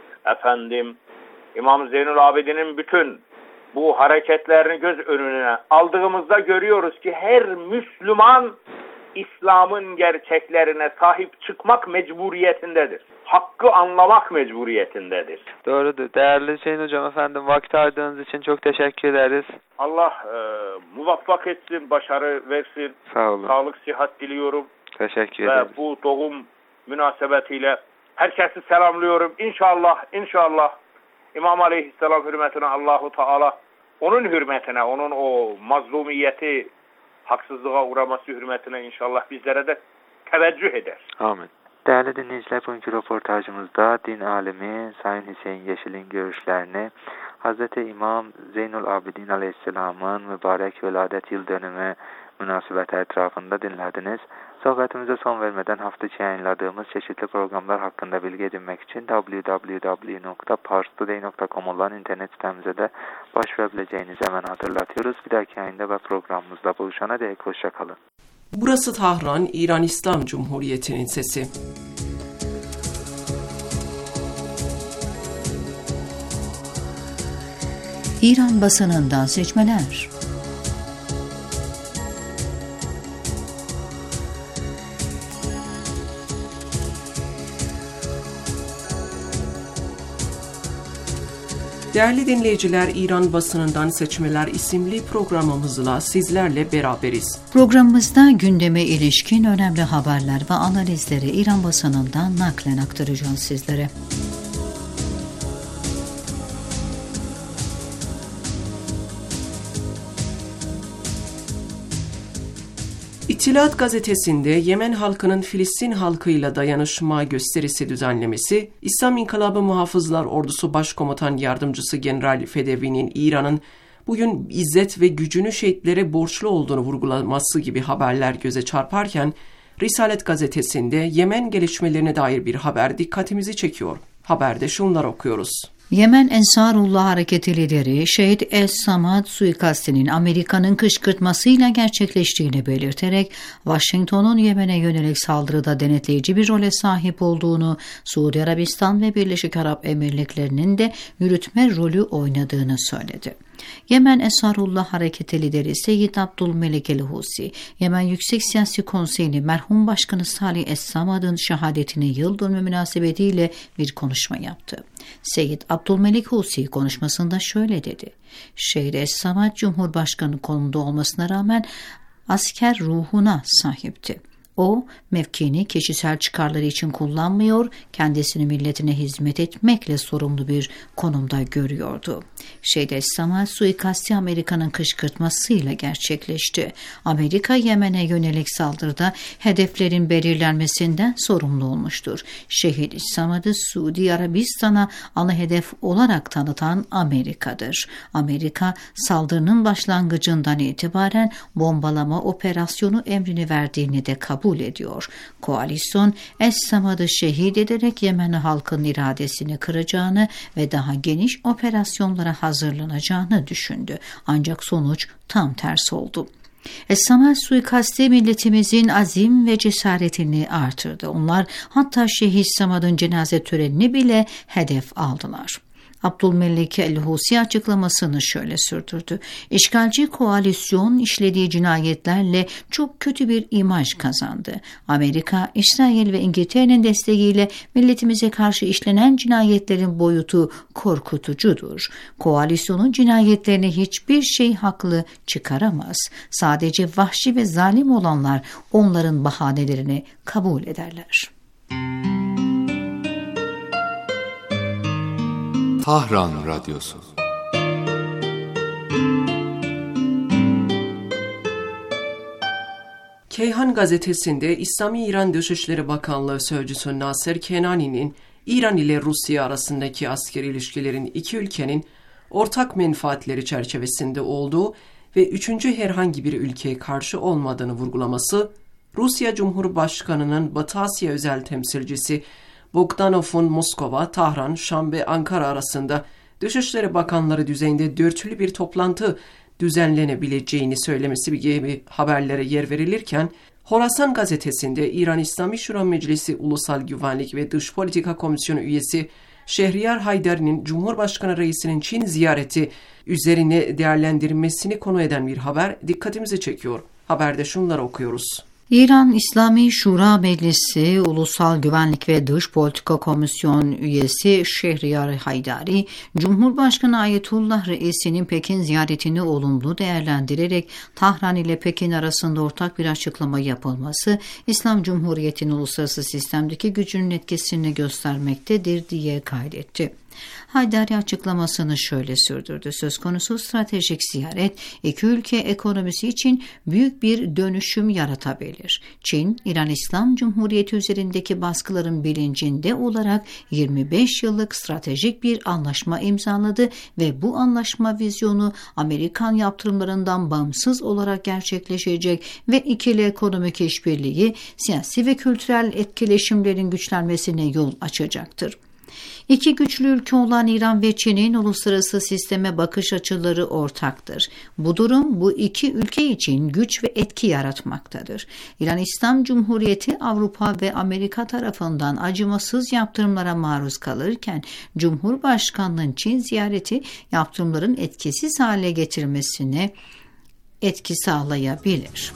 İmam-ı Zeynul Abidin'in bütün bu hareketlerini göz önüne aldığımızda görüyoruz ki her Müslüman İslam'ın gerçeklerine sahip çıkmak mecburiyetindedir. Hakkı anlamak mecburiyetindedir. Doğrudur. Değerli Hüseyin Hocam efendim, vakit ayırdığınız için çok teşekkür ederiz. Allah muvaffak etsin, başarı versin. Sağ olun. Sağlık, sıhhat diliyorum. Teşekkür ve ederiz. Bu doğum münasebetiyle herkesi selamlıyorum. İnşallah İmam Aleyhisselam hürmetine Allahu Teala onun hürmetine, onun o mazlumiyeti, haksızlığa uğraması hürmetine inşallah bizlere de teveccüh eder. Amin. Değerli dinleyiciler, bugünkü röportajımızda din alimi Sayın Hüseyin Yeşil'in görüşlerini Hz. İmam Zeynul Abidin Aleyhisselam'ın mübarek veladet yıl dönümü münasebeti etrafında dinlediniz. Sohbetimize son vermeden hafta içi yayınladığımız çeşitli programlar hakkında bilgi edinmek için www.parstoday.com olan internet sitemize de başvurabileceğinizi hemen hatırlatıyoruz. Bir dahaki yayında ve programımızda buluşana dek hoşça kalın. Burası Tahran, İran İslam Cumhuriyeti'nin sesi. İran basınından seçmeler. Değerli dinleyiciler, İran Basınından Seçmeler isimli programımızla sizlerle beraberiz. Programımızda gündeme ilişkin önemli haberler ve analizleri İran basınından naklen aktaracağız sizlere. İttihat gazetesinde Yemen halkının Filistin halkıyla dayanışma gösterisi düzenlemesi, İslam İnkılabı Muhafızlar Ordusu Başkomutan Yardımcısı General Fedevi'nin İran'ın bugün izzet ve gücünü şehitlere borçlu olduğunu vurgulaması gibi haberler göze çarparken, Risalet gazetesinde Yemen gelişmelerine dair bir haber dikkatimizi çekiyor. Haberde şunları okuyoruz. Yemen Ensarullah Hareketi lideri Şehit Es-Samad suikastinin Amerika'nın kışkırtmasıyla gerçekleştiğini belirterek Washington'un Yemen'e yönelik saldırıda denetleyici bir role sahip olduğunu, Suudi Arabistan ve Birleşik Arap Emirlikleri'nin de yürütme rolü oynadığını söyledi. Yemen Ensarullah Hareketi lideri Seyyid Abdülmelik el-Husi, Yemen Yüksek Siyasi Konseyi'ni merhum Başkanı Salih Es-Samad'ın şehadetinin yıl dönümü münasebetiyle bir konuşma yaptı. Seyyid Abdülmelik Husi konuşmasında şöyle dedi: Şehit Es-Samad Cumhurbaşkanı konumunda olmasına rağmen asker ruhuna sahipti. O, mevkini kişisel çıkarları için kullanmıyor, kendisini milletine hizmet etmekle sorumlu bir konumda görüyordu. Şehit Es-Samad suikasti Amerika'nın kışkırtmasıyla gerçekleşti. Amerika, Yemen'e yönelik saldırıda hedeflerin belirlenmesinden sorumlu olmuştur. Şehit Es-Samad'ı Suudi Arabistan'a ana hedef olarak tanıtan Amerika'dır. Amerika, saldırının başlangıcından itibaren bombalama operasyonu emrini verdiğini de kabul ediyor. Koalisyon Es-Samad'ı şehit ederek Yemen halkının iradesini kıracağını ve daha geniş operasyonlara hazırlanacağını düşündü. Ancak sonuç tam tersi oldu. Es-Samad suikasti milletimizin azim ve cesaretini artırdı. Onlar hatta Şehit Samad'ın cenaze törenini bile hedef aldılar. Abdülmelik el-Husi açıklamasını şöyle sürdürdü: İşgalci koalisyon işlediği cinayetlerle çok kötü bir imaj kazandı. Amerika, İsrail ve İngiltere'nin desteğiyle milletimize karşı işlenen cinayetlerin boyutu korkutucudur. Koalisyonun cinayetlerini hiçbir şey haklı çıkaramaz. Sadece vahşi ve zalim olanlar onların bahanelerini kabul ederler. Tahran Radyosu. Keyhan gazetesinde İslami İran Dışişleri Bakanlığı Sözcüsü Nasser Kenani'nin İran ile Rusya arasındaki askeri ilişkilerin iki ülkenin ortak menfaatleri çerçevesinde olduğu ve üçüncü herhangi bir ülkeye karşı olmadığını vurgulaması, Rusya Cumhurbaşkanı'nın Batı Asya özel temsilcisi Bogdanov'un Moskova, Tahran, Şam ve Ankara arasında Dışişleri Bakanları düzeyinde dörtlü bir toplantı düzenlenebileceğini söylemesi gibi haberlere yer verilirken, Horasan gazetesinde İran İslami Şura Meclisi Ulusal Güvenlik ve Dış Politika Komisyonu üyesi Şehriyar Haydari'nin Cumhurbaşkanı Reisi'nin Çin ziyareti üzerine değerlendirmesini konu eden bir haber dikkatimizi çekiyor. Haberde şunları okuyoruz. İran İslami Şura Meclisi Ulusal Güvenlik ve Dış Politika Komisyon üyesi Şehriyar Haydari, Cumhurbaşkanı Ayetullah Reisi'nin Pekin ziyaretini olumlu değerlendirerek Tahran ile Pekin arasında ortak bir açıklama yapılması, İslam Cumhuriyeti'nin uluslararası sistemdeki gücünün etkisini göstermektedir diye kaydetti. Haydari açıklamasını şöyle sürdürdü: Söz konusu stratejik ziyaret iki ülke ekonomisi için büyük bir dönüşüm yaratabilir. Çin, İran İslam Cumhuriyeti üzerindeki baskıların bilincinde olarak 25 yıllık stratejik bir anlaşma imzaladı ve bu anlaşma vizyonu Amerikan yaptırımlarından bağımsız olarak gerçekleşecek ve ikili ekonomik işbirliği, siyasi ve kültürel etkileşimlerin güçlenmesine yol açacaktır. İki güçlü ülke olan İran ve Çin'in uluslararası sisteme bakış açıları ortaktır. Bu durum bu iki ülke için güç ve etki yaratmaktadır. İran İslam Cumhuriyeti Avrupa ve Amerika tarafından acımasız yaptırımlara maruz kalırken Cumhurbaşkanlığının Çin ziyareti yaptırımların etkisiz hale getirmesine etki sağlayabilir.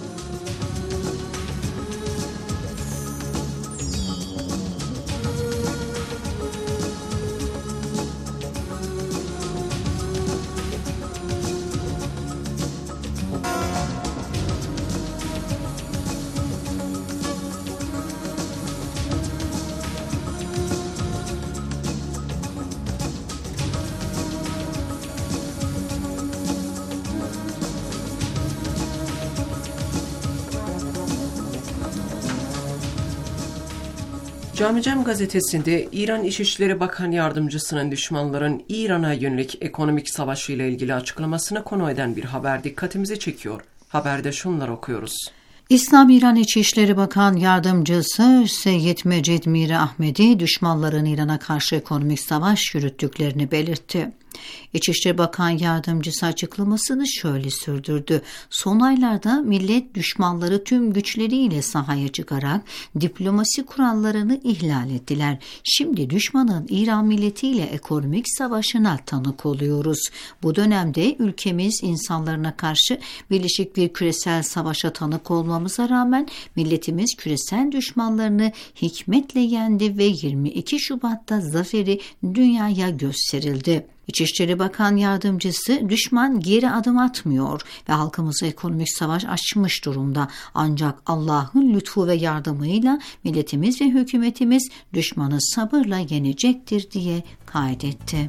Camicem gazetesinde İran İçişleri Bakan Yardımcısının düşmanların İran'a yönelik ekonomik savaşı ile ilgili açıklamasına konu eden bir haber dikkatimizi çekiyor. Haberde şunları okuyoruz. İran İçişleri Bakan Yardımcısı Seyyid Mecid Miri Ahmedi, düşmanların İran'a karşı ekonomik savaş yürüttüklerini belirtti. İçişleri Bakan Yardımcısı açıklamasını şöyle sürdürdü. Son aylarda millet düşmanları tüm güçleriyle sahaya çıkarak diplomasi kurallarını ihlal ettiler. Şimdi düşmanın İran milletiyle ekonomik savaşına tanık oluyoruz. Bu dönemde ülkemiz insanlarına karşı birleşik bir küresel savaşa tanık olmamıza rağmen milletimiz küresel düşmanlarını hikmetle yendi ve 22 Şubat'ta zaferi dünyaya gösterildi. İçişleri Bakan Yardımcısı, düşman geri adım atmıyor ve halkımıza ekonomik savaş açmış durumda. Ancak Allah'ın lütfu ve yardımıyla milletimiz ve hükümetimiz düşmanı sabırla yenecektir diye kaydetti.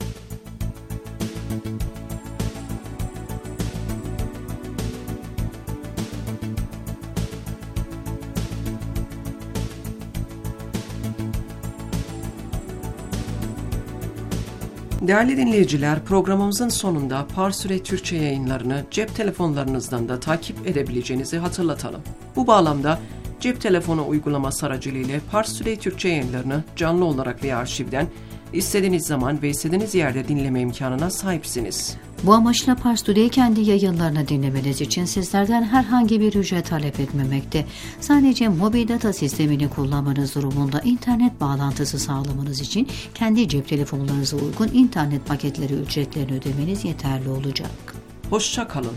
Değerli dinleyiciler, programımızın sonunda Parsure Türkçe yayınlarını cep telefonlarınızdan da takip edebileceğinizi hatırlatalım. Bu bağlamda cep telefonu uygulaması aracılığıyla Parsure Türkçe yayınlarını canlı olarak veya arşivden istediğiniz zaman ve istediğiniz yerde dinleme imkanına sahipsiniz. Bu amaçla Parsure kendi yayınlarını dinlemeniz için sizlerden herhangi bir ücret talep etmemekte. Sadece mobil data sistemini kullanmanız durumunda internet bağlantısı sağlamanız için kendi cep telefonlarınıza uygun internet paketleri ücretlerini ödemeniz yeterli olacak. Hoşça kalın.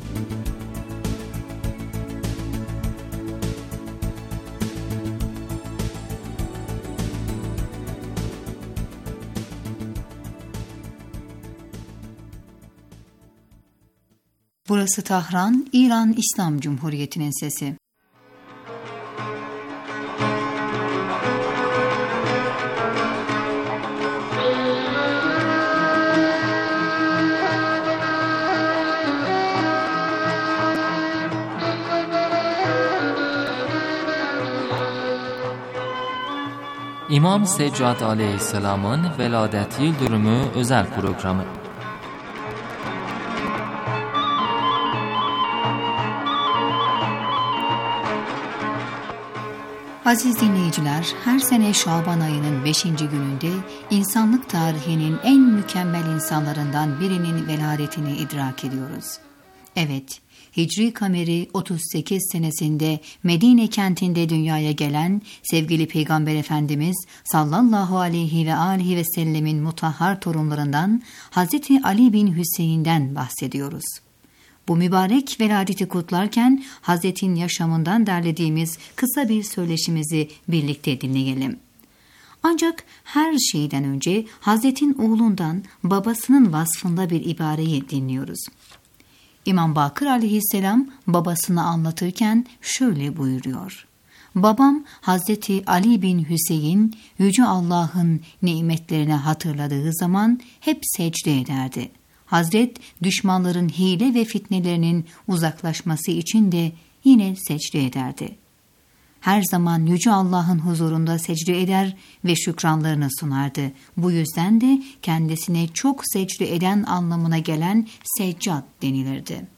Burası Tahran, İran İslam Cumhuriyeti'nin sesi. İmam Seccad Aleyhisselam'ın veladet yıl dönümü özel programı. Aziz dinleyiciler, her sene Şaban ayının 5. gününde insanlık tarihinin en mükemmel insanlarından birinin veladetini idrak ediyoruz. Evet, Hicri Kameri 38 senesinde Medine kentinde dünyaya gelen sevgili Peygamber Efendimiz sallallahu aleyhi ve aleyhi ve sellemin mutahhar torunlarından Hazreti Ali bin Hüseyin'den bahsediyoruz. Bu mübarek veladeti kutlarken Hazret'in yaşamından derlediğimiz kısa bir söyleşimizi birlikte dinleyelim. Ancak her şeyden önce Hazret'in oğlundan babasının vasfında bir ibareyi dinliyoruz. İmam Bakır aleyhisselam babasını anlatırken şöyle buyuruyor. Babam Hazreti Ali bin Hüseyin Yüce Allah'ın nimetlerini hatırladığı zaman hep secde ederdi. Hazret düşmanların hile ve fitnelerinin uzaklaşması için de yine secde ederdi. Her zaman Yüce Allah'ın huzurunda secde eder ve şükranlarını sunardı. Bu yüzden de kendisine çok secde eden anlamına gelen seccad denilirdi.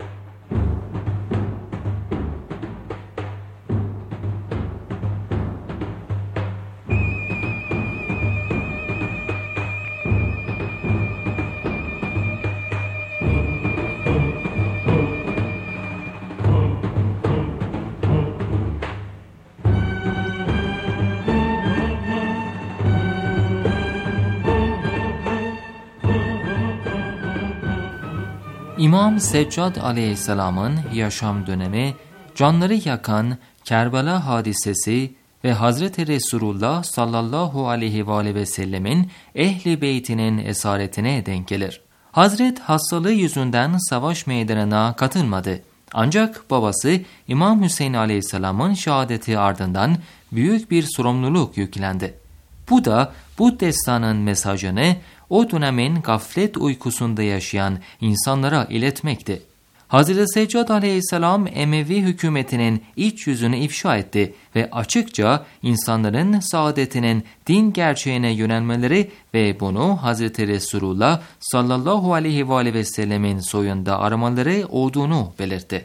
İmam Seccad Aleyhisselam'ın yaşam dönemi, canları yakan Kerbela hadisesi ve Hazreti Resulullah sallallahu aleyhi ve aleyhi ve sellemin ehli beytinin esaretine denk gelir. Hazret hastalığı yüzünden savaş meydanına katılmadı. Ancak babası İmam Hüseyin Aleyhisselam'ın şehadeti ardından büyük bir sorumluluk yüklendi. Bu da bu destanın mesajını o dönemin gaflet uykusunda yaşayan insanlara iletmekti. Hazreti Seccad Aleyhisselam Emevi hükümetinin iç yüzünü ifşa etti ve açıkça insanların saadetinin din gerçeğine yönelmeleri ve bunu Hazreti Resulullah sallallahu aleyhi ve sellemin soyunda aramaları olduğunu belirtti.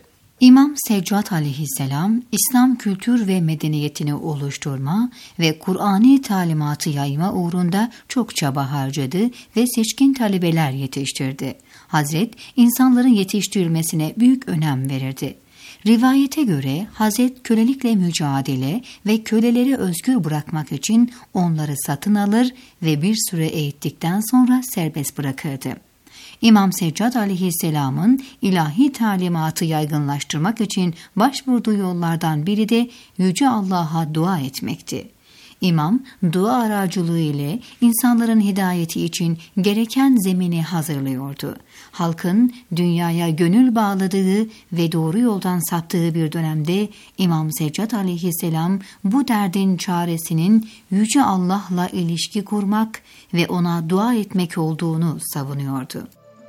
İmam Seccad aleyhisselam, İslam kültür ve medeniyetini oluşturma ve Kur'ani talimatı yayma uğrunda çok çaba harcadı ve seçkin talebeler yetiştirdi. Hazret, insanların yetiştirilmesine büyük önem verirdi. Rivayete göre Hazret kölelikle mücadele ve köleleri özgür bırakmak için onları satın alır ve bir süre eğittikten sonra serbest bırakırdı. İmam Seccad aleyhisselamın ilahi talimatı yaygınlaştırmak için başvurduğu yollardan biri de Yüce Allah'a dua etmekti. İmam, dua aracılığı ile insanların hidayeti için gereken zemini hazırlıyordu. Halkın dünyaya gönül bağladığı ve doğru yoldan saptığı bir dönemde İmam Seccad aleyhisselam bu derdin çaresinin Yüce Allah'la ilişki kurmak ve ona dua etmek olduğunu savunuyordu.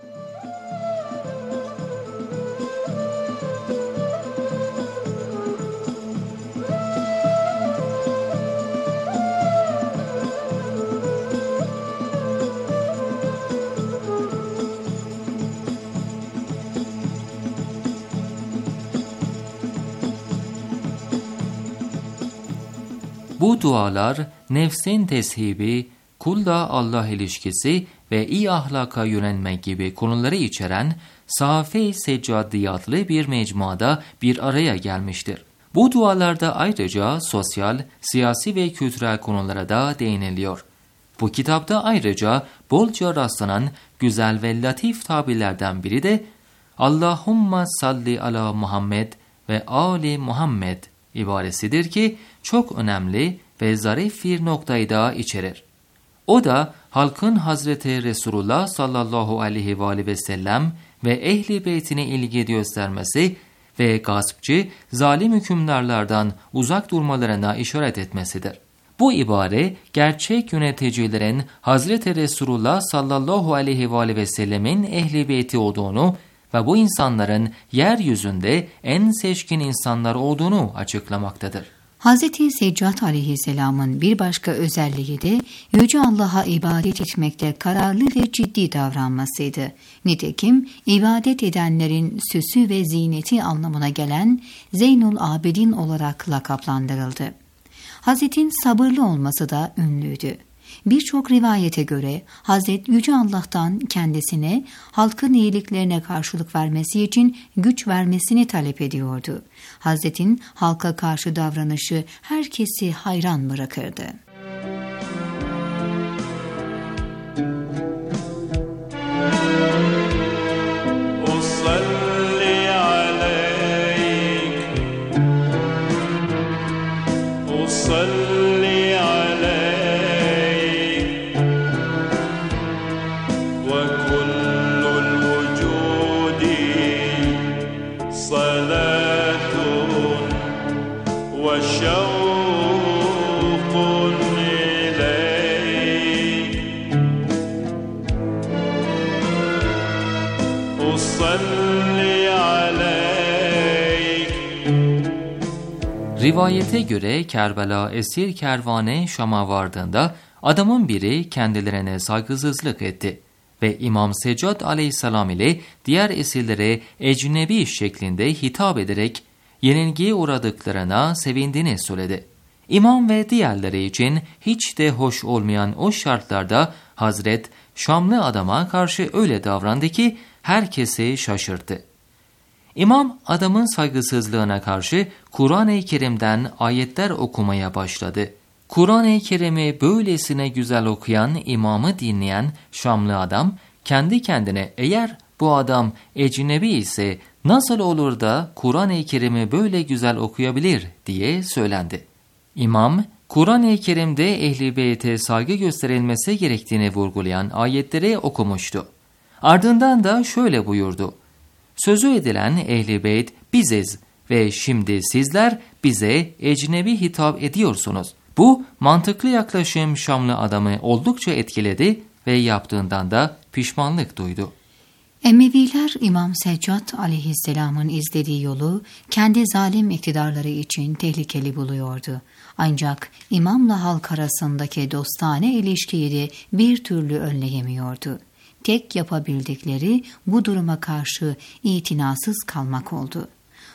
Bu dualar nefsin teshibi, kulla Allah ilişkisi ve iyi ahlaka yönelmek gibi konuları içeren Sahafe-i Seccadiye adlı bir mecmuada bir araya gelmiştir. Bu dualarda ayrıca sosyal, siyasi ve kültürel konulara da değiniliyor. Bu kitapta ayrıca bolca rastlanan güzel ve latif tabirlerden biri de Allahumma salli ala Muhammed ve ali Muhammed ibaresidir ki çok önemli ve zarif bir noktayı da içerir. O da halkın Hazreti Resulullah sallallahu aleyhi ve sellem ve ehli beytine ilgi göstermesi ve gaspçı, zalim hükümdarlardan uzak durmalarına işaret etmesidir. Bu ibare gerçek yöneticilerin Hazreti Resulullah sallallahu aleyhi ve sellemin ehli beyti olduğunu ve bu insanların yeryüzünde en seçkin insanlar olduğunu açıklamaktadır. Hz. Seccad aleyhisselamın bir başka özelliği de Yüce Allah'a ibadet etmekte kararlı ve ciddi davranmasıydı. Nitekim ibadet edenlerin süsü ve ziyneti anlamına gelen Zeynul Abidin olarak lakaplandırıldı. Hazretin sabırlı olması da ünlüydü. Birçok rivayete göre Hazret Yüce Allah'tan kendisine halkın iyiliklerine karşılık vermesi için güç vermesini talep ediyordu. Hazretin halka karşı davranışı herkesi hayran bırakırdı. Rivayete göre Kerbela esir kervanı Şam'a vardığında adamın biri kendilerine saygısızlık etti ve İmam Seccad aleyhisselam ile diğer esirlere ecnebi şeklinde hitap ederek yenilgiye uğradıklarına sevindiğini söyledi. İmam ve diğerleri için hiç de hoş olmayan o şartlarda Hazret Şamlı adama karşı öyle davrandı ki herkesi şaşırttı. İmam adamın saygısızlığına karşı Kur'an-ı Kerim'den ayetler okumaya başladı. Kur'an-ı Kerim'i böylesine güzel okuyan imamı dinleyen Şamlı adam kendi kendine eğer bu adam ecnebi ise nasıl olur da Kur'an-ı Kerim'i böyle güzel okuyabilir diye söylendi. İmam Kur'an-ı Kerim'de Ehl-i Beyt'e saygı gösterilmesi gerektiğini vurgulayan ayetleri okumuştu. Ardından da şöyle buyurdu. Sözü edilen Ehl-i Beyt biziz ve şimdi sizler bize ecnebi hitap ediyorsunuz. Bu mantıklı yaklaşım Şamlı adamı oldukça etkiledi ve yaptığından da pişmanlık duydu. Emeviler İmam Seccad aleyhisselamın izlediği yolu kendi zalim iktidarları için tehlikeli buluyordu. Ancak imamla halk arasındaki dostane ilişkiyi de bir türlü önleyemiyordu. Tek yapabildikleri bu duruma karşı itinasız kalmak oldu.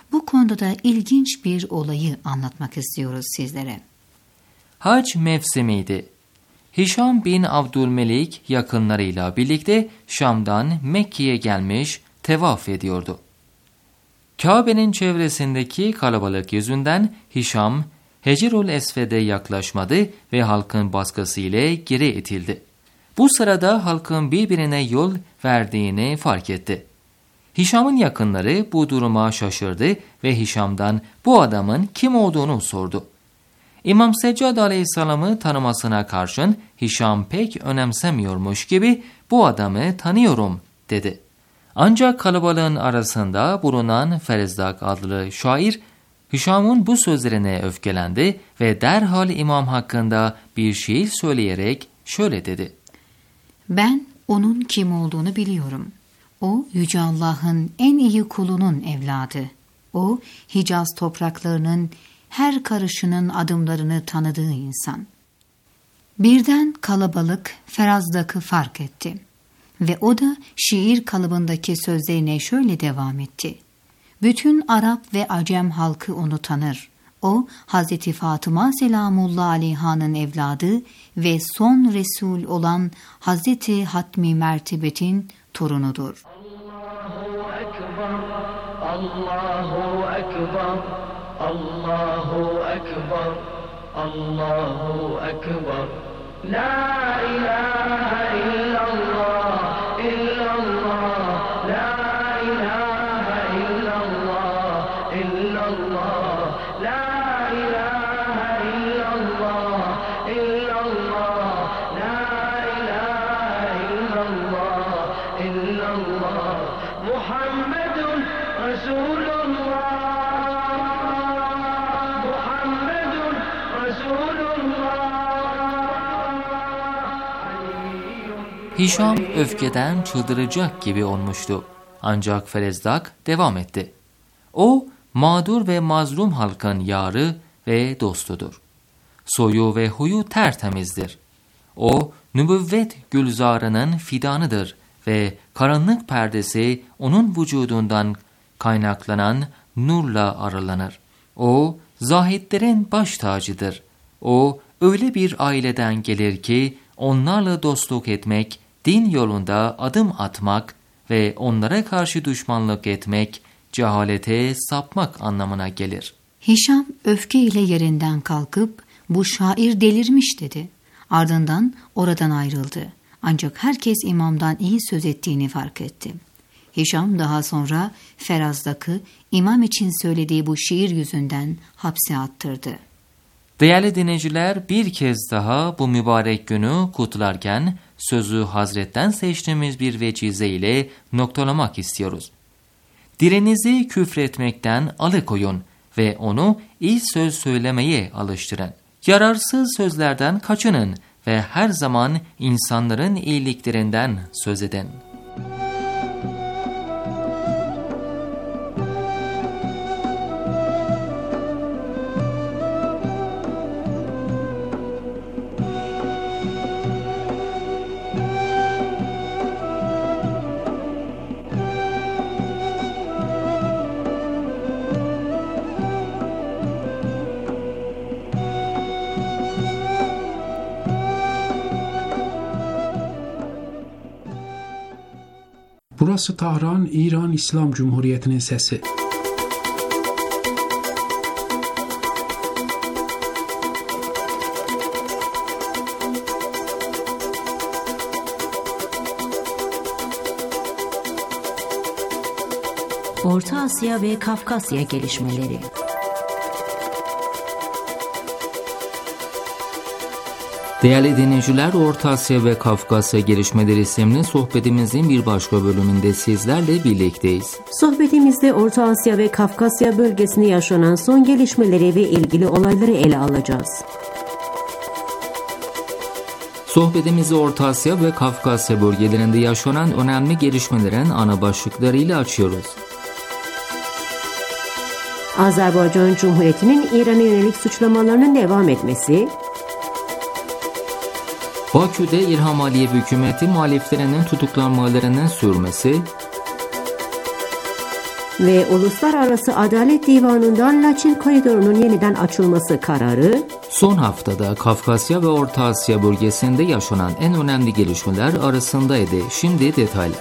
Bu konuda da ilginç bir olayı anlatmak istiyoruz sizlere. Hac mevsimiydi. Hişam bin Abdülmelik yakınlarıyla birlikte Şam'dan Mekke'ye gelmiş tevaf ediyordu. Kabe'nin çevresindeki kalabalık yüzünden Hişam, Hecrül Esved'e yaklaşmadı ve halkın baskısı ile geri itildi. Bu sırada halkın birbirine yol verdiğini fark etti. Hişam'ın yakınları bu duruma şaşırdı ve Hişam'dan bu adamın kim olduğunu sordu. İmam Seccad Aleyhisselam'ı tanımasına karşın Hişam pek önemsemiyormuş gibi bu adamı tanıyorum dedi. Ancak kalabalığın arasında bulunan Ferizdak adlı şair Hişam'ın bu sözlerine öfkelendi ve derhal imam hakkında bir şiir söyleyerek şöyle dedi. Ben onun kim olduğunu biliyorum. O Yüce Allah'ın en iyi kulunun evladı. O Hicaz topraklarının her karışının adımlarını tanıdığı insan. Birden kalabalık Ferazdak'ı fark etti. Ve o da şiir kalıbındaki sözlerine şöyle devam etti. Bütün Arap ve Acem halkı onu tanır. O Hazreti Fatıma Selamullah Aleyha'nın evladı ve son Resul olan Hazreti Hatmi Mertebet'in torunudur. Allahu Ekber, Allahu Ekber, Allahu Ekber, Allahu Ekber. La ilahe illallah, illallah, la ilahe illallah, illallah, la ilahe illallah, illallah, la ilahe illallah, illallah, Muhammedun Resulullah, Muhammedun Resulullah. Hişam öfkeden çıldıracak gibi olmuştu. Ancak Ferizdak devam etti. O mağdur ve mazlum halkın yarı ve dostudur. Soyu ve huyu tertemizdir. O nübüvvet gülzarının fidanıdır ve karanlık perdesi onun vücudundan kaynaklanan nurla aralanır. O zahitlerin baş tacıdır. O öyle bir aileden gelir ki onlarla dostluk etmek, din yolunda adım atmak ve onlara karşı düşmanlık etmek, cehalete sapmak anlamına gelir. Hişam öfke ile yerinden kalkıp bu şair delirmiş dedi. Ardından oradan ayrıldı. Ancak herkes imamdan iyi söz ettiğini fark etti. Hişam daha sonra Ferazdak'ı imam için söylediği bu şiir yüzünden hapse attırdı. Değerli dinleyiciler, bir kez daha bu mübarek günü kutlarken sözü Hazret'ten seçtiğimiz bir vecize ile noktalamak istiyoruz. Dilinizi küfretmekten alıkoyun ve onu iyi söz söylemeye alıştırın. Yararsız sözlerden kaçının ve her zaman insanların iyiliklerinden söz edin. Burası Tahran, İran İslam Cumhuriyeti'nin sesi. Orta Asya ve Kafkasya gelişmeleri. Değerli dinleyiciler, Orta Asya ve Kafkasya gelişmeleri isimli sohbetimizin bir başka bölümünde sizlerle birlikteyiz. Sohbetimizde Orta Asya ve Kafkasya bölgesinde yaşanan son gelişmeleri ve ilgili olayları ele alacağız. Sohbetimizi Orta Asya ve Kafkasya bölgelerinde yaşanan önemli gelişmelerin ana başlıklarıyla açıyoruz. Azerbaycan Cumhuriyeti'nin İran'a yönelik suçlamalarının devam etmesi, Bakü'de İlham Aliyev hükümeti muhaliflerinin tutuklanmalarının sürmesi, Ve Uluslararası Adalet Divanı'ndan Laçin Koridoru'nun yeniden açılması kararı, son haftada Kafkasya ve Orta Asya bölgesinde yaşanan en önemli gelişmeler arasındaydı. Şimdi detaylar.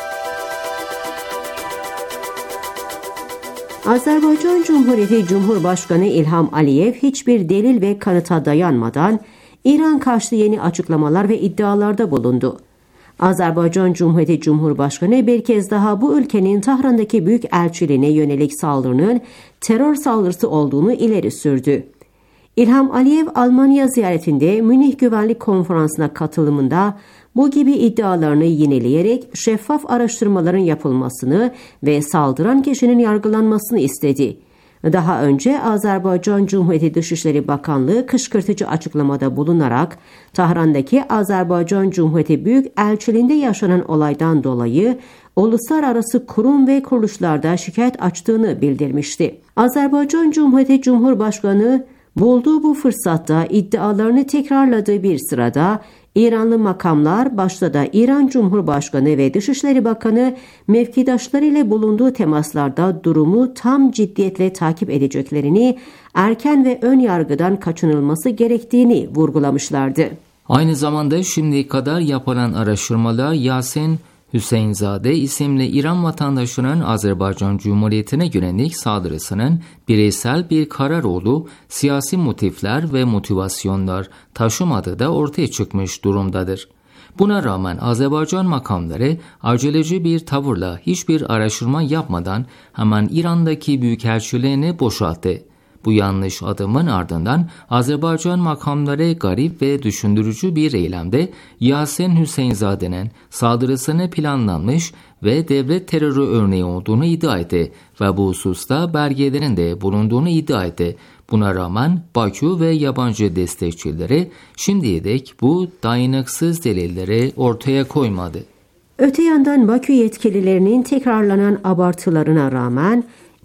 Azerbaycan Cumhuriyeti Cumhurbaşkanı İlham Aliyev hiçbir delil ve kanıta dayanmadan İran karşıtı yeni açıklamalar ve iddialarda bulundu. Azerbaycan Cumhuriyeti Cumhurbaşkanı bir kez daha bu ülkenin Tahran'daki büyükelçiliğine yönelik saldırının terör saldırısı olduğunu ileri sürdü. İlham Aliyev Almanya ziyaretinde Münih Güvenlik Konferansı'na katılımında bu gibi iddialarını yineleyerek şeffaf araştırmaların yapılmasını ve saldıran kişinin yargılanmasını istedi. Daha önce Azerbaycan Cumhuriyeti Dışişleri Bakanlığı kışkırtıcı açıklamada bulunarak Tahran'daki Azerbaycan Cumhuriyeti Büyükelçiliğinde yaşanan olaydan dolayı uluslararası kurum ve kuruluşlarda şikayet açtığını bildirmişti. Azerbaycan Cumhuriyeti Cumhurbaşkanı bulduğu bu fırsatta iddialarını tekrarladığı bir sırada İranlı makamlar başta da İran Cumhurbaşkanı ve Dışişleri Bakanı mevkidaşlarıyla bulunduğu temaslarda durumu tam ciddiyetle takip edeceklerini, erken ve ön yargıdan kaçınılması gerektiğini vurgulamışlardı. Aynı zamanda şimdiye kadar yapılan araştırmalar Yasin Hüseyinzade isimli İran vatandaşının Azerbaycan Cumhuriyeti'ne yönelik saldırısının bireysel bir karar olduğu, siyasi motifler ve motivasyonlar taşımadığı da ortaya çıkmış durumdadır. Buna rağmen Azerbaycan makamları aceleci bir tavırla hiçbir araştırma yapmadan hemen İran'daki büyükelçiliğini boşalttı. Bu yanlış adımın ardından Azerbaycan makamları garip ve düşündürücü bir eylemde Yasin Hüseyinzade'nin saldırısını planlanmış ve devlet terörü örneği olduğunu iddia etti ve bu hususta belgelerin de bulunduğunu iddia etti. Buna rağmen Bakü ve yabancı destekçileri şimdiye dek bu dayanıksız delilleri ortaya koymadı. Öte yandan Bakü yetkililerinin tekrarlanan abartılarına rağmen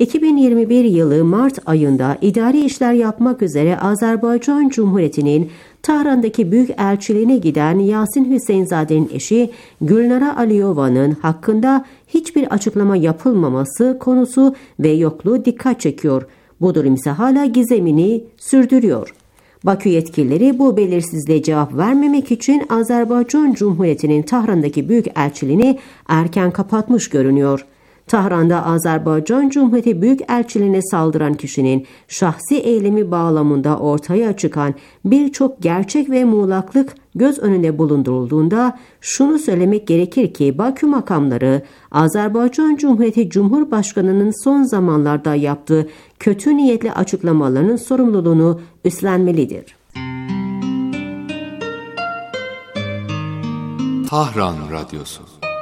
2021 yılı Mart ayında idari işler yapmak üzere Azerbaycan Cumhuriyeti'nin Tahran'daki büyükelçiliğine giden Yasin Hüseyinzade'nin eşi Gülnara Aliyova'nın hakkında hiçbir açıklama yapılmaması konusu ve yokluğu dikkat çekiyor. Bu durum ise hala gizemini sürdürüyor. Bakü yetkilileri bu belirsizliğe cevap vermemek için Azerbaycan Cumhuriyeti'nin Tahran'daki büyükelçiliğini erken kapatmış görünüyor. Tahran'da Azerbaycan Cumhuriyeti Büyükelçiliğine saldıran kişinin şahsi eylemi bağlamında ortaya çıkan birçok gerçek ve muğlaklık göz önünde bulundurulduğunda şunu söylemek gerekir ki Bakü makamları Azerbaycan Cumhuriyeti Cumhurbaşkanı'nın son zamanlarda yaptığı kötü niyetli açıklamalarının sorumluluğunu üstlenmelidir. Tahran Radyosu.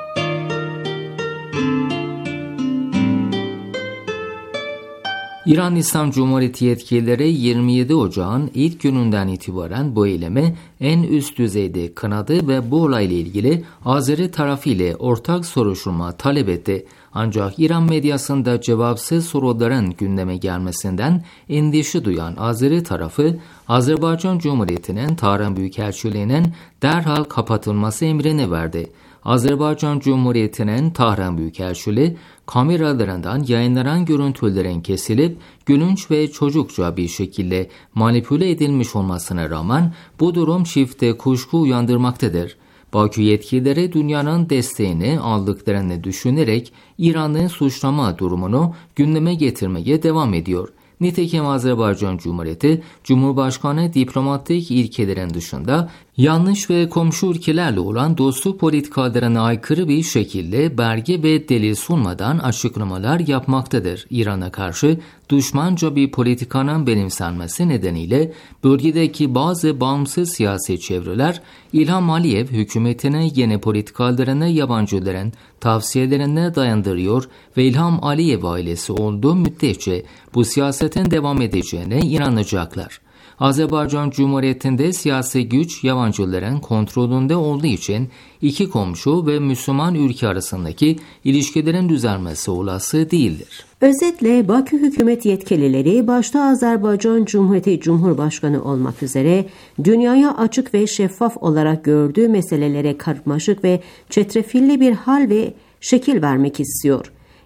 İran İslam Cumhuriyeti yetkilileri 27 Ocağın ilk gününden itibaren bu eylemi en üst düzeyde kınadı ve bu olayla ilgili Azeri tarafı ile ortak soruşturma talep etti. Ancak İran medyasında cevapsız soruların gündeme gelmesinden endişe duyan Azeri tarafı, Azerbaycan Cumhuriyeti'nin Tahran Büyükelçiliği'nin derhal kapatılması emrini verdi. Azerbaycan Cumhuriyeti'nin Tahran Büyükelçiliği, kameralarından yayınlanan görüntülerin kesilip gülünç ve çocukça bir şekilde manipüle edilmiş olmasına rağmen bu durum çifte kuşku uyandırmaktadır. Bakü yetkilileri dünyanın desteğini aldıklarını düşünerek İran'ın suçlama durumunu gündeme getirmeye devam ediyor. Nitekim Azerbaycan Cumhuriyeti, Cumhurbaşkanı diplomatik ilkelerin dışında yanlış ve komşu ülkelerle olan dostluk politikalarına aykırı bir şekilde belge ve delil sunmadan açıklamalar yapmaktadır. İran'a karşı düşmanca bir politikanın benimsenmesi nedeniyle bölgedeki bazı bağımsız siyasi çevreler İlham Aliyev hükümetine yeni politikalarını yabancıların tavsiyelerine dayandırıyor ve İlham Aliyev ailesi olduğu müddetçe bu siyasetin devam edeceğine inanacaklar. Azerbaycan Cumhuriyeti'nde siyasi güç yabancıların kontrolünde olduğu için iki komşu ve Müslüman ülke arasındaki ilişkilerin düzelmesi olası değildir. Özetle Bakü hükümet yetkilileri başta Azerbaycan Cumhuriyeti Cumhurbaşkanı olmak üzere dünyaya açık ve şeffaf olarak gördüğü meselelere karmaşık ve çetrefilli bir hal ve şekil vermek istiyor.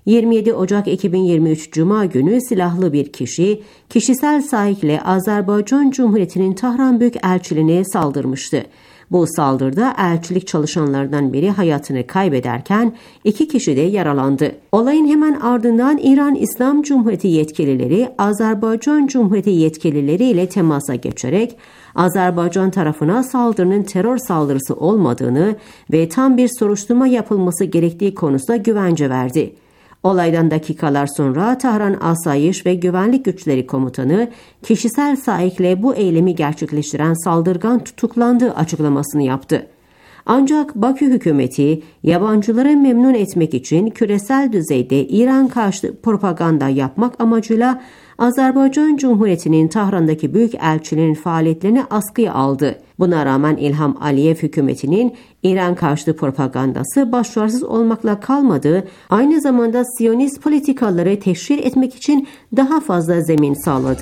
27 Ocak 2023 Cuma günü silahlı bir kişi kişisel sahikle Azerbaycan Cumhuriyeti'nin Tahran Büyükelçiliğine saldırmıştı. Bu saldırıda elçilik çalışanlarından biri hayatını kaybederken 2 kişi de yaralandı. Olayın hemen ardından İran İslam Cumhuriyeti yetkilileri Azerbaycan Cumhuriyeti yetkilileri ile temasa geçerek Azerbaycan tarafına saldırının terör saldırısı olmadığını ve tam bir soruşturma yapılması gerektiği konusunda güvence verdi. Olaydan dakikalar sonra Tahran Asayiş ve Güvenlik Güçleri Komutanı kişisel sahikle bu eylemi gerçekleştiren saldırgan tutuklandığı açıklamasını yaptı. Ancak Bakü hükümeti yabancıları memnun etmek için küresel düzeyde İran karşıtı propaganda yapmak amacıyla Azerbaycan Cumhuriyeti'nin Tahran'daki büyükelçiliğinin faaliyetlerini askıya aldı. Buna rağmen İlham Aliyev hükümetinin İran karşıtı propagandası başarısız olmakla kalmadı, aynı zamanda Siyonist politikaları teşvik etmek için daha fazla zemin sağladı.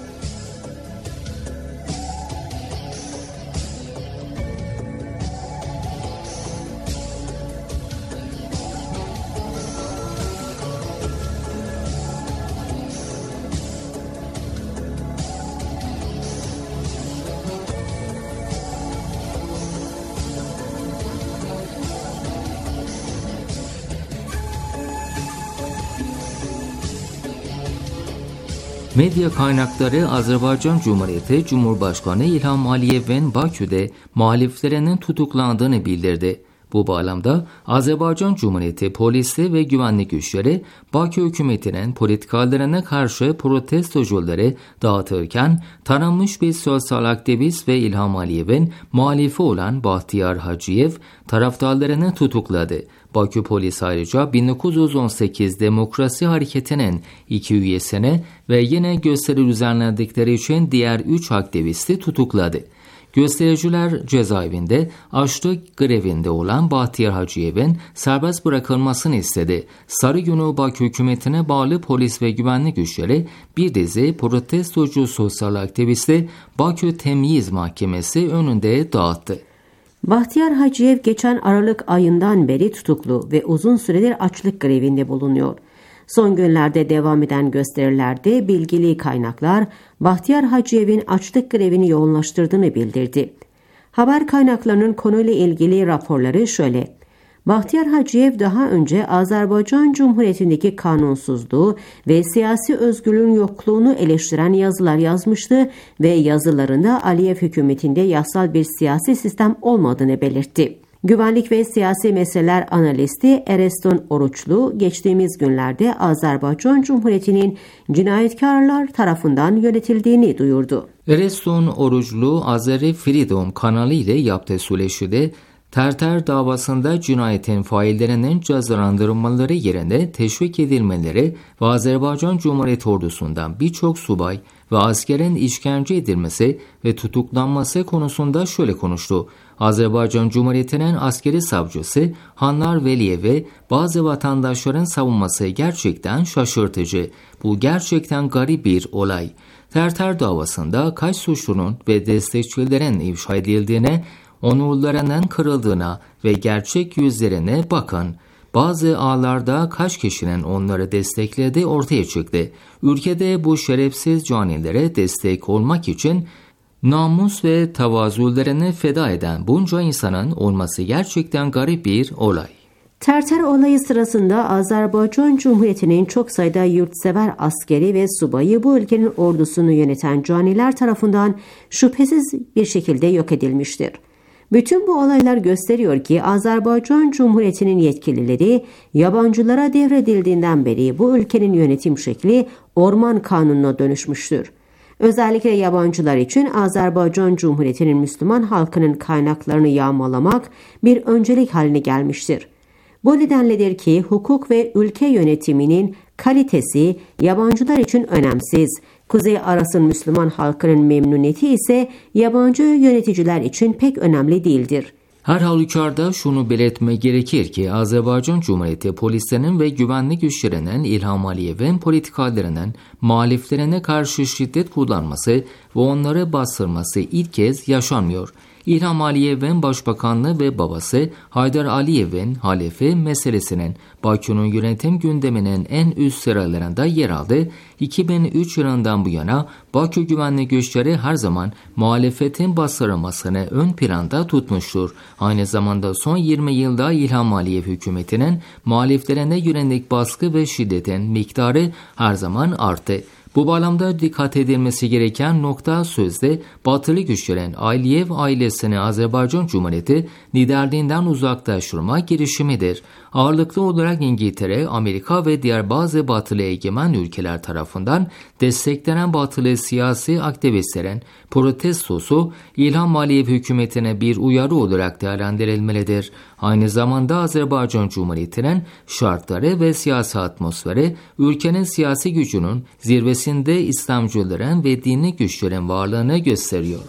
Medya kaynakları Azerbaycan Cumhuriyeti Cumhurbaşkanı İlham Aliyev'in Bakü'de muhaliflerinin tutuklandığını bildirdi. Bu bağlamda Azerbaycan Cumhuriyeti polisi ve güvenlik güçleri Bakü hükümetinin politikalarına karşı protestocuları dağıtırken tanınmış bir sosyal aktivist ve İlham Aliyev'in muhalifi olan Bahtiyar Hacıyev taraftarlarını tutukladı. Bakü polisi ayrıca 1918 Demokrasi Hareketi'nin 2 üyesini ve yine gösteri düzenledikleri için diğer 3 aktivisti tutukladı. Göstericiler cezaevinde açlık grevinde olan Bahtiyar Hacıyev'in serbest bırakılmasını istedi. Sarı günü Bakü hükümetine bağlı polis ve güvenlik güçleri bir dizi protestocu sosyal aktivisti Bakü Temyiz Mahkemesi önünde dağıttı. Bahtiyar Hacıyev geçen Aralık ayından beri tutuklu ve uzun süredir açlık grevinde bulunuyor. Son günlerde devam eden gösterilerde bilgili kaynaklar Bahtiyar Hacıyev'in açlık grevini yoğunlaştırdığını bildirdi. Haber kaynaklarının konuyla ilgili raporları şöyle: Bahtiyar Hacıyev daha önce Azerbaycan Cumhuriyeti'ndeki kanunsuzluğu ve siyasi özgürlüğün yokluğunu eleştiren yazılar yazmıştı ve yazılarında Aliyev hükümetinde yasal bir siyasi sistem olmadığını belirtti. Güvenlik ve siyasi meseleler analisti Ereston Oruçlu geçtiğimiz günlerde Azerbaycan Cumhuriyeti'nin cinayetkarlar tarafından yönetildiğini duyurdu. Ereston Oruçlu Azeri Freedom kanalı ile yaptığı söyleşide Terter davasında cinayetin faillerinin cezalandırılmaları yerine teşvik edilmeleri ve Azerbaycan Cumhuriyeti ordusundan birçok subay ve askerin işkence edilmesi ve tutuklanması konusunda şöyle konuştu. Azerbaycan Cumhuriyeti'nin askeri savcısı Hanlar Veliyev'e bazı vatandaşların savunması gerçekten şaşırtıcı. Bu gerçekten garip bir olay. Terter davasında kaç suçlunun ve destekçilerin ifşa edildiğine, onurlarının kırıldığına ve gerçek yüzlerine bakın. Bazı ağlarda kaç kişinin onları desteklediği ortaya çıktı. Ülkede bu şerefsiz canilere destek olmak için namus ve tevazularını feda eden bunca insanın olması gerçekten garip bir olay. Terter olayı sırasında Azerbaycan Cumhuriyeti'nin çok sayıda yurtsever askeri ve subayı bu ülkenin ordusunu yöneten caniler tarafından şüphesiz bir şekilde yok edilmiştir. Bütün bu olaylar gösteriyor ki Azerbaycan Cumhuriyeti'nin yetkilileri yabancılara devredildiğinden beri bu ülkenin yönetim şekli orman kanununa dönüşmüştür. Özellikle yabancılar için Azerbaycan Cumhuriyeti'nin Müslüman halkının kaynaklarını yağmalamak bir öncelik haline gelmiştir. Bu nedenledir ki hukuk ve ülke yönetiminin kalitesi yabancılar için önemsiz. Kuzey Aras'ın Müslüman halkının memnuniyeti ise yabancı yöneticiler için pek önemli değildir. Her halükarda şunu belirtmek gerekir ki Azerbaycan Cumhuriyeti polislerinin ve güvenlik güçlerinin İlham Aliyev'in politikalarının muhaliflerine karşı şiddet kullanması ve onları bastırması ilk kez yaşanmıyor. İlham Aliyev'in başbakanlığı ve babası Haydar Aliyev'in halefi meselesinin Bakü'nün yönetim gündeminin en üst sıralarında yer aldı. 2003 yılından bu yana Bakü güvenlik güçleri her zaman muhalefetin bastırılmasını ön planda tutmuştur. Aynı zamanda son 20 yılda İlham Aliyev hükümetinin muhaliflerine yönelik baskı ve şiddetin miktarı her zaman arttı. Bu bağlamda dikkat edilmesi gereken nokta sözde batılı güçlerin Aliyev ailesini Azerbaycan Cumhuriyeti liderliğinden uzaklaştırma girişimidir. Ağırlıklı olarak İngiltere, Amerika ve diğer bazı batılı egemen ülkeler tarafından desteklenen batılı siyasi aktivistlerin protestosu İlham Aliyev hükümetine bir uyarı olarak değerlendirilmelidir. Aynı zamanda Azerbaycan Cumhuriyeti'nin şartları ve siyasi atmosferi ülkenin siyasi gücünün zirvesinde İslamcıların ve dini güçlerin varlığını gösteriyor.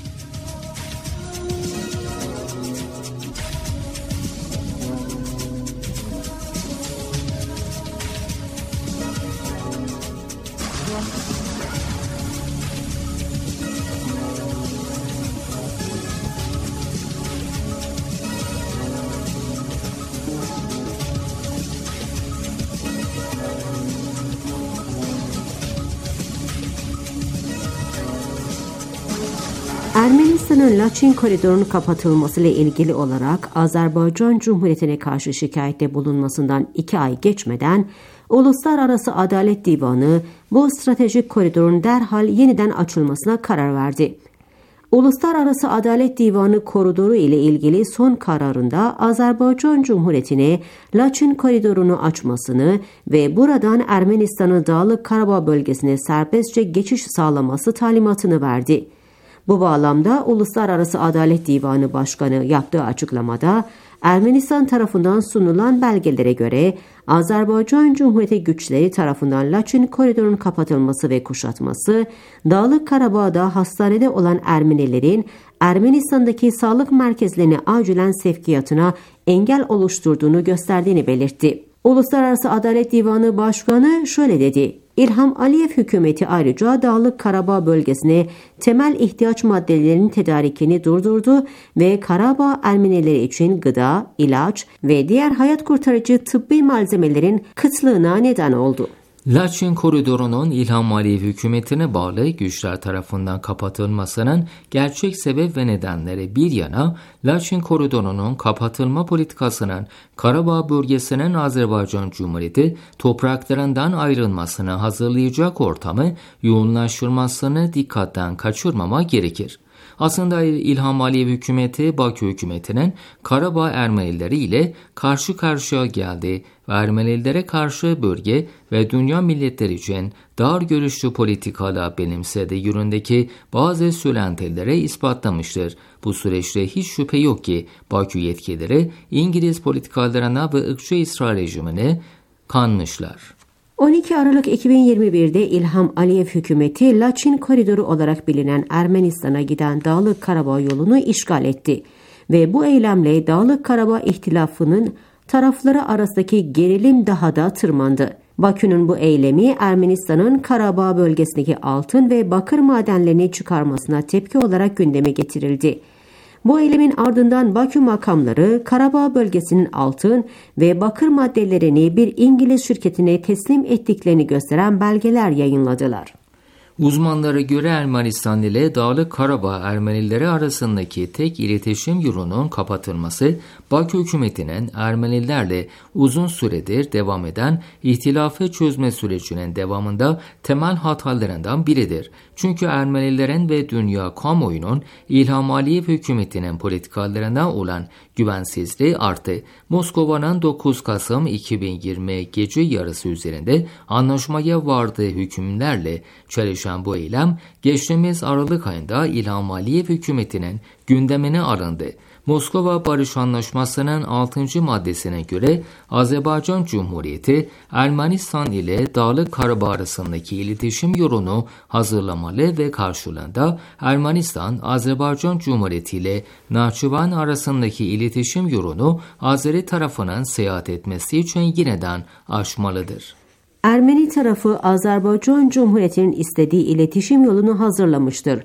Ermenistan'ın Laçin koridorunun kapatılmasıyla ilgili olarak Azerbaycan Cumhuriyeti'ne karşı şikayette bulunmasından 2 ay geçmeden Uluslararası Adalet Divanı bu stratejik koridorun derhal yeniden açılmasına karar verdi. Uluslararası Adalet Divanı koridoru ile ilgili son kararında Azerbaycan Cumhuriyeti'ne Laçin koridorunu açmasını ve buradan Ermenistan'ın Dağlık Karabağ bölgesine serbestçe geçiş sağlaması talimatını verdi. Bu bağlamda Uluslararası Adalet Divanı Başkanı yaptığı açıklamada Ermenistan tarafından sunulan belgelere göre Azerbaycan Cumhuriyeti güçleri tarafından Laçin koridorunun kapatılması ve kuşatması, Dağlık Karabağ'da hastanede olan Ermenilerin Ermenistan'daki sağlık merkezlerine acilen sevkiyatına engel oluşturduğunu gösterdiğini belirtti. Uluslararası Adalet Divanı Başkanı şöyle dedi: İlham Aliyev hükümeti ayrıca Dağlık Karabağ bölgesine temel ihtiyaç maddelerinin tedarikini durdurdu ve Karabağ Ermenileri için gıda, ilaç ve diğer hayat kurtarıcı tıbbi malzemelerin kıtlığına neden oldu. Laçin koridorunun İlham Aliyev hükümetine bağlı güçler tarafından kapatılmasının gerçek sebep ve nedenleri bir yana, Laçin koridorunun kapatılma politikasının Karabağ bölgesinin Azerbaycan Cumhuriyeti topraklarından ayrılmasını hazırlayacak ortamı yoğunlaştırmasını dikkatten kaçırmama gerekir. Aslında İlham Aliyev hükümeti Bakü hükümetinin Karabağ Ermenileri ile karşı karşıya geldi ve Ermenilere karşı bölge ve dünya milletleri için dar görüşlü politikalar benimsediği yönündeki bazı söylentileri ispatlamıştır. Bu süreçte hiç şüphe yok ki Bakü yetkilileri İngiliz politikalarına ve ırkçı İsrail rejimine kanmışlar. 12 Aralık 2021'de İlham Aliyev hükümeti Laçin koridoru olarak bilinen Ermenistan'a giden Dağlık Karabağ yolunu işgal etti ve bu eylemle Dağlık Karabağ ihtilafının tarafları arasındaki gerilim daha da tırmandı. Bakü'nün bu eylemi Ermenistan'ın Karabağ bölgesindeki altın ve bakır madenlerini çıkarmasına tepki olarak gündeme getirildi. Bu eylemin ardından Bakü makamları Karabağ bölgesinin altın ve bakır maddelerini bir İngiliz şirketine teslim ettiklerini gösteren belgeler yayınladılar. Uzmanlara göre Ermenistan ile Dağlık Karabağ Ermenileri arasındaki tek iletişim yolunun kapatılması, Bakü hükümetinin Ermenilerle uzun süredir devam eden ihtilafı çözme sürecinin devamında temel hatalarından biridir. Çünkü Ermenilerin ve dünya kamuoyunun İlham Aliyev hükümetinin politikalarına olan güvensizliği arttı. Moskova'nın 9 Kasım 2020 gece yarısı üzerinde anlaşmaya vardığı hükümlerle çalışan bu eylem geçtiğimiz Aralık ayında İlham Aliyev hükümetinin gündemine alındı. Moskova Barış Anlaşması'nın 6. maddesine göre Azerbaycan Cumhuriyeti Ermenistan ile Dağlık Karabağ arasındaki iletişim yolunu hazırlamalı ve karşılığında Ermenistan, Azerbaycan Cumhuriyeti ile Nahçıvan arasındaki iletişim yolunu Azeri tarafının seyahat etmesi için yeniden açmalıdır. Ermeni tarafı Azerbaycan Cumhuriyeti'nin istediği iletişim yolunu hazırlamıştır.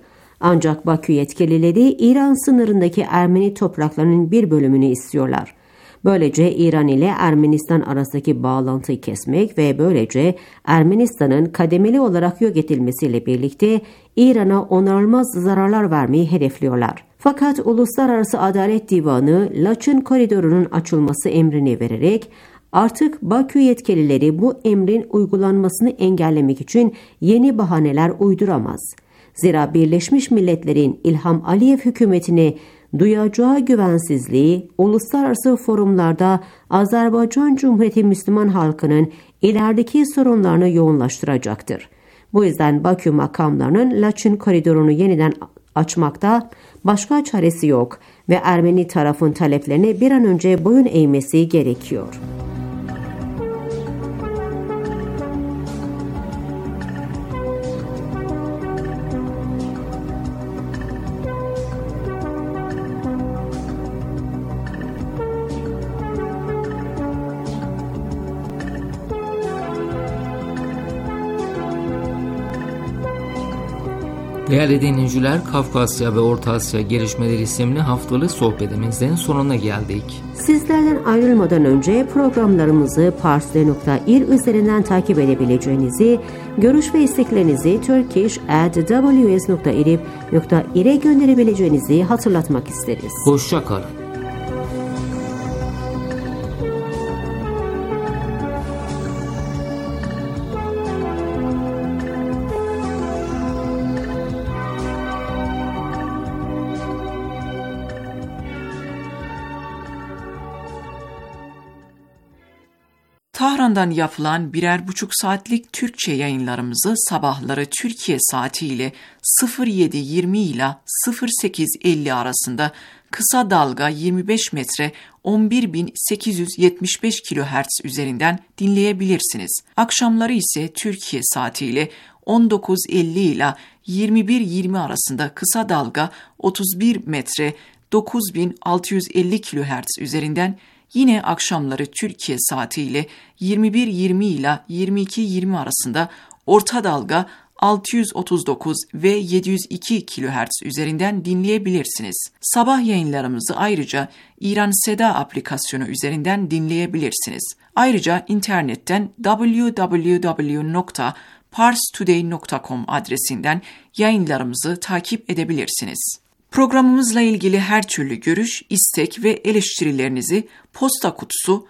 Ancak Bakü yetkilileri İran sınırındaki Ermeni topraklarının bir bölümünü istiyorlar. Böylece İran ile Ermenistan arasındaki bağlantıyı kesmek ve böylece Ermenistan'ın kademeli olarak yok edilmesiyle birlikte İran'a onarılmaz zararlar vermeyi hedefliyorlar. Fakat Uluslararası Adalet Divanı Laçın Koridoru'nun açılması emrini vererek artık Bakü yetkilileri bu emrin uygulanmasını engellemek için yeni bahaneler uyduramaz. Zira Birleşmiş Milletler'in İlham Aliyev hükümetine duyacağı güvensizliği uluslararası forumlarda Azerbaycan Cumhuriyeti Müslüman halkının ilerideki sorunlarını yoğunlaştıracaktır. Bu yüzden Bakü makamlarının Laçın Koridoru'nu yeniden açmakta başka çaresi yok ve Ermeni tarafın taleplerine bir an önce boyun eğmesi gerekiyor. Değerli dinleyiciler, Kafkasya ve Orta Asya Gelişmeleri isimli haftalık sohbetimizin sonuna geldik. Sizlerden ayrılmadan önce programlarımızı parsi.ir üzerinden takip edebileceğinizi, görüş ve isteklerinizi turkish@ws.irib.ir'e gönderebileceğinizi hatırlatmak isteriz. Hoşça kalın. Tahran'dan yapılan 1,5 saatlik Türkçe yayınlarımızı sabahları Türkiye saatiyle 07:20 ile 08:50 arasında kısa dalga 25 metre 11.875 kHz üzerinden dinleyebilirsiniz. Akşamları ise Türkiye saatiyle 19:50 ile 21:20 arasında kısa dalga 31 metre 9.650 kHz üzerinden yine akşamları Türkiye saatiyle 21:20 ile 22:20 arasında orta dalga 639 ve 702 kHz üzerinden dinleyebilirsiniz. Sabah yayınlarımızı ayrıca İran Seda aplikasyonu üzerinden dinleyebilirsiniz. Ayrıca internetten www.parstoday.com adresinden yayınlarımızı takip edebilirsiniz. Programımızla ilgili her türlü görüş, istek ve eleştirilerinizi posta kutusu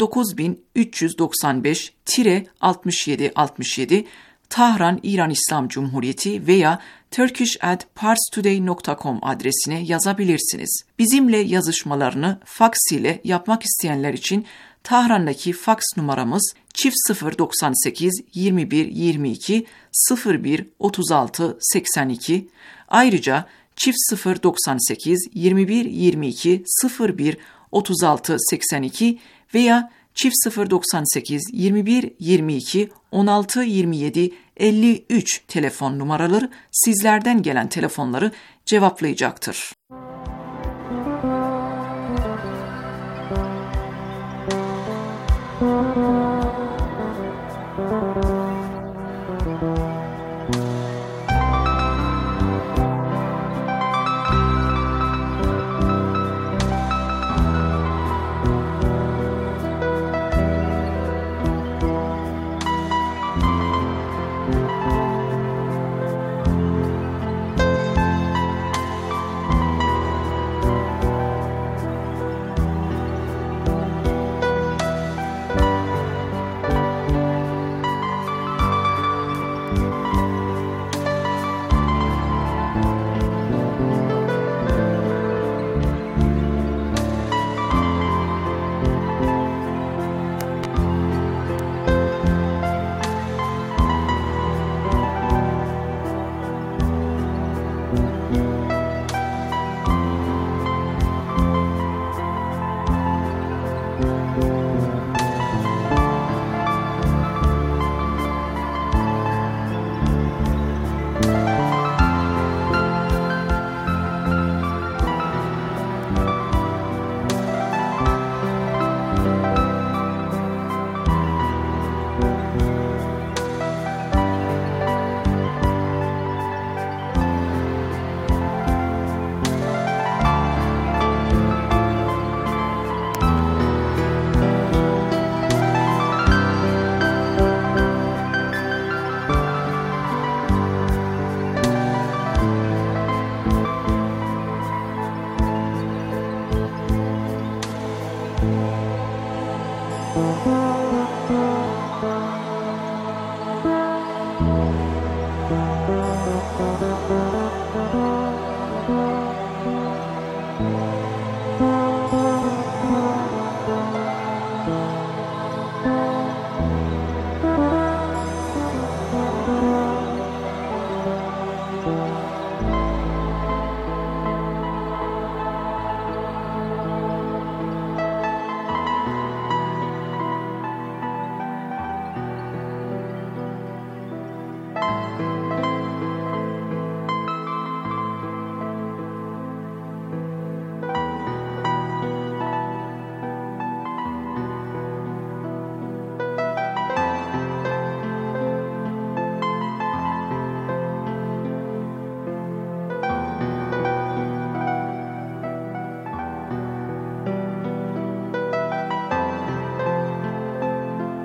19395-6767 Tahran İran İslam Cumhuriyeti veya turkish@parstoday.com adresine yazabilirsiniz. Bizimle yazışmalarını faks ile yapmak isteyenler için Tahran'daki faks numaramız +098 21 22 01 36 82. Ayrıca +098 21 22 01 36 82 veya +098 21 22 16 27 53 telefon numaraları sizlerden gelen telefonları cevaplayacaktır.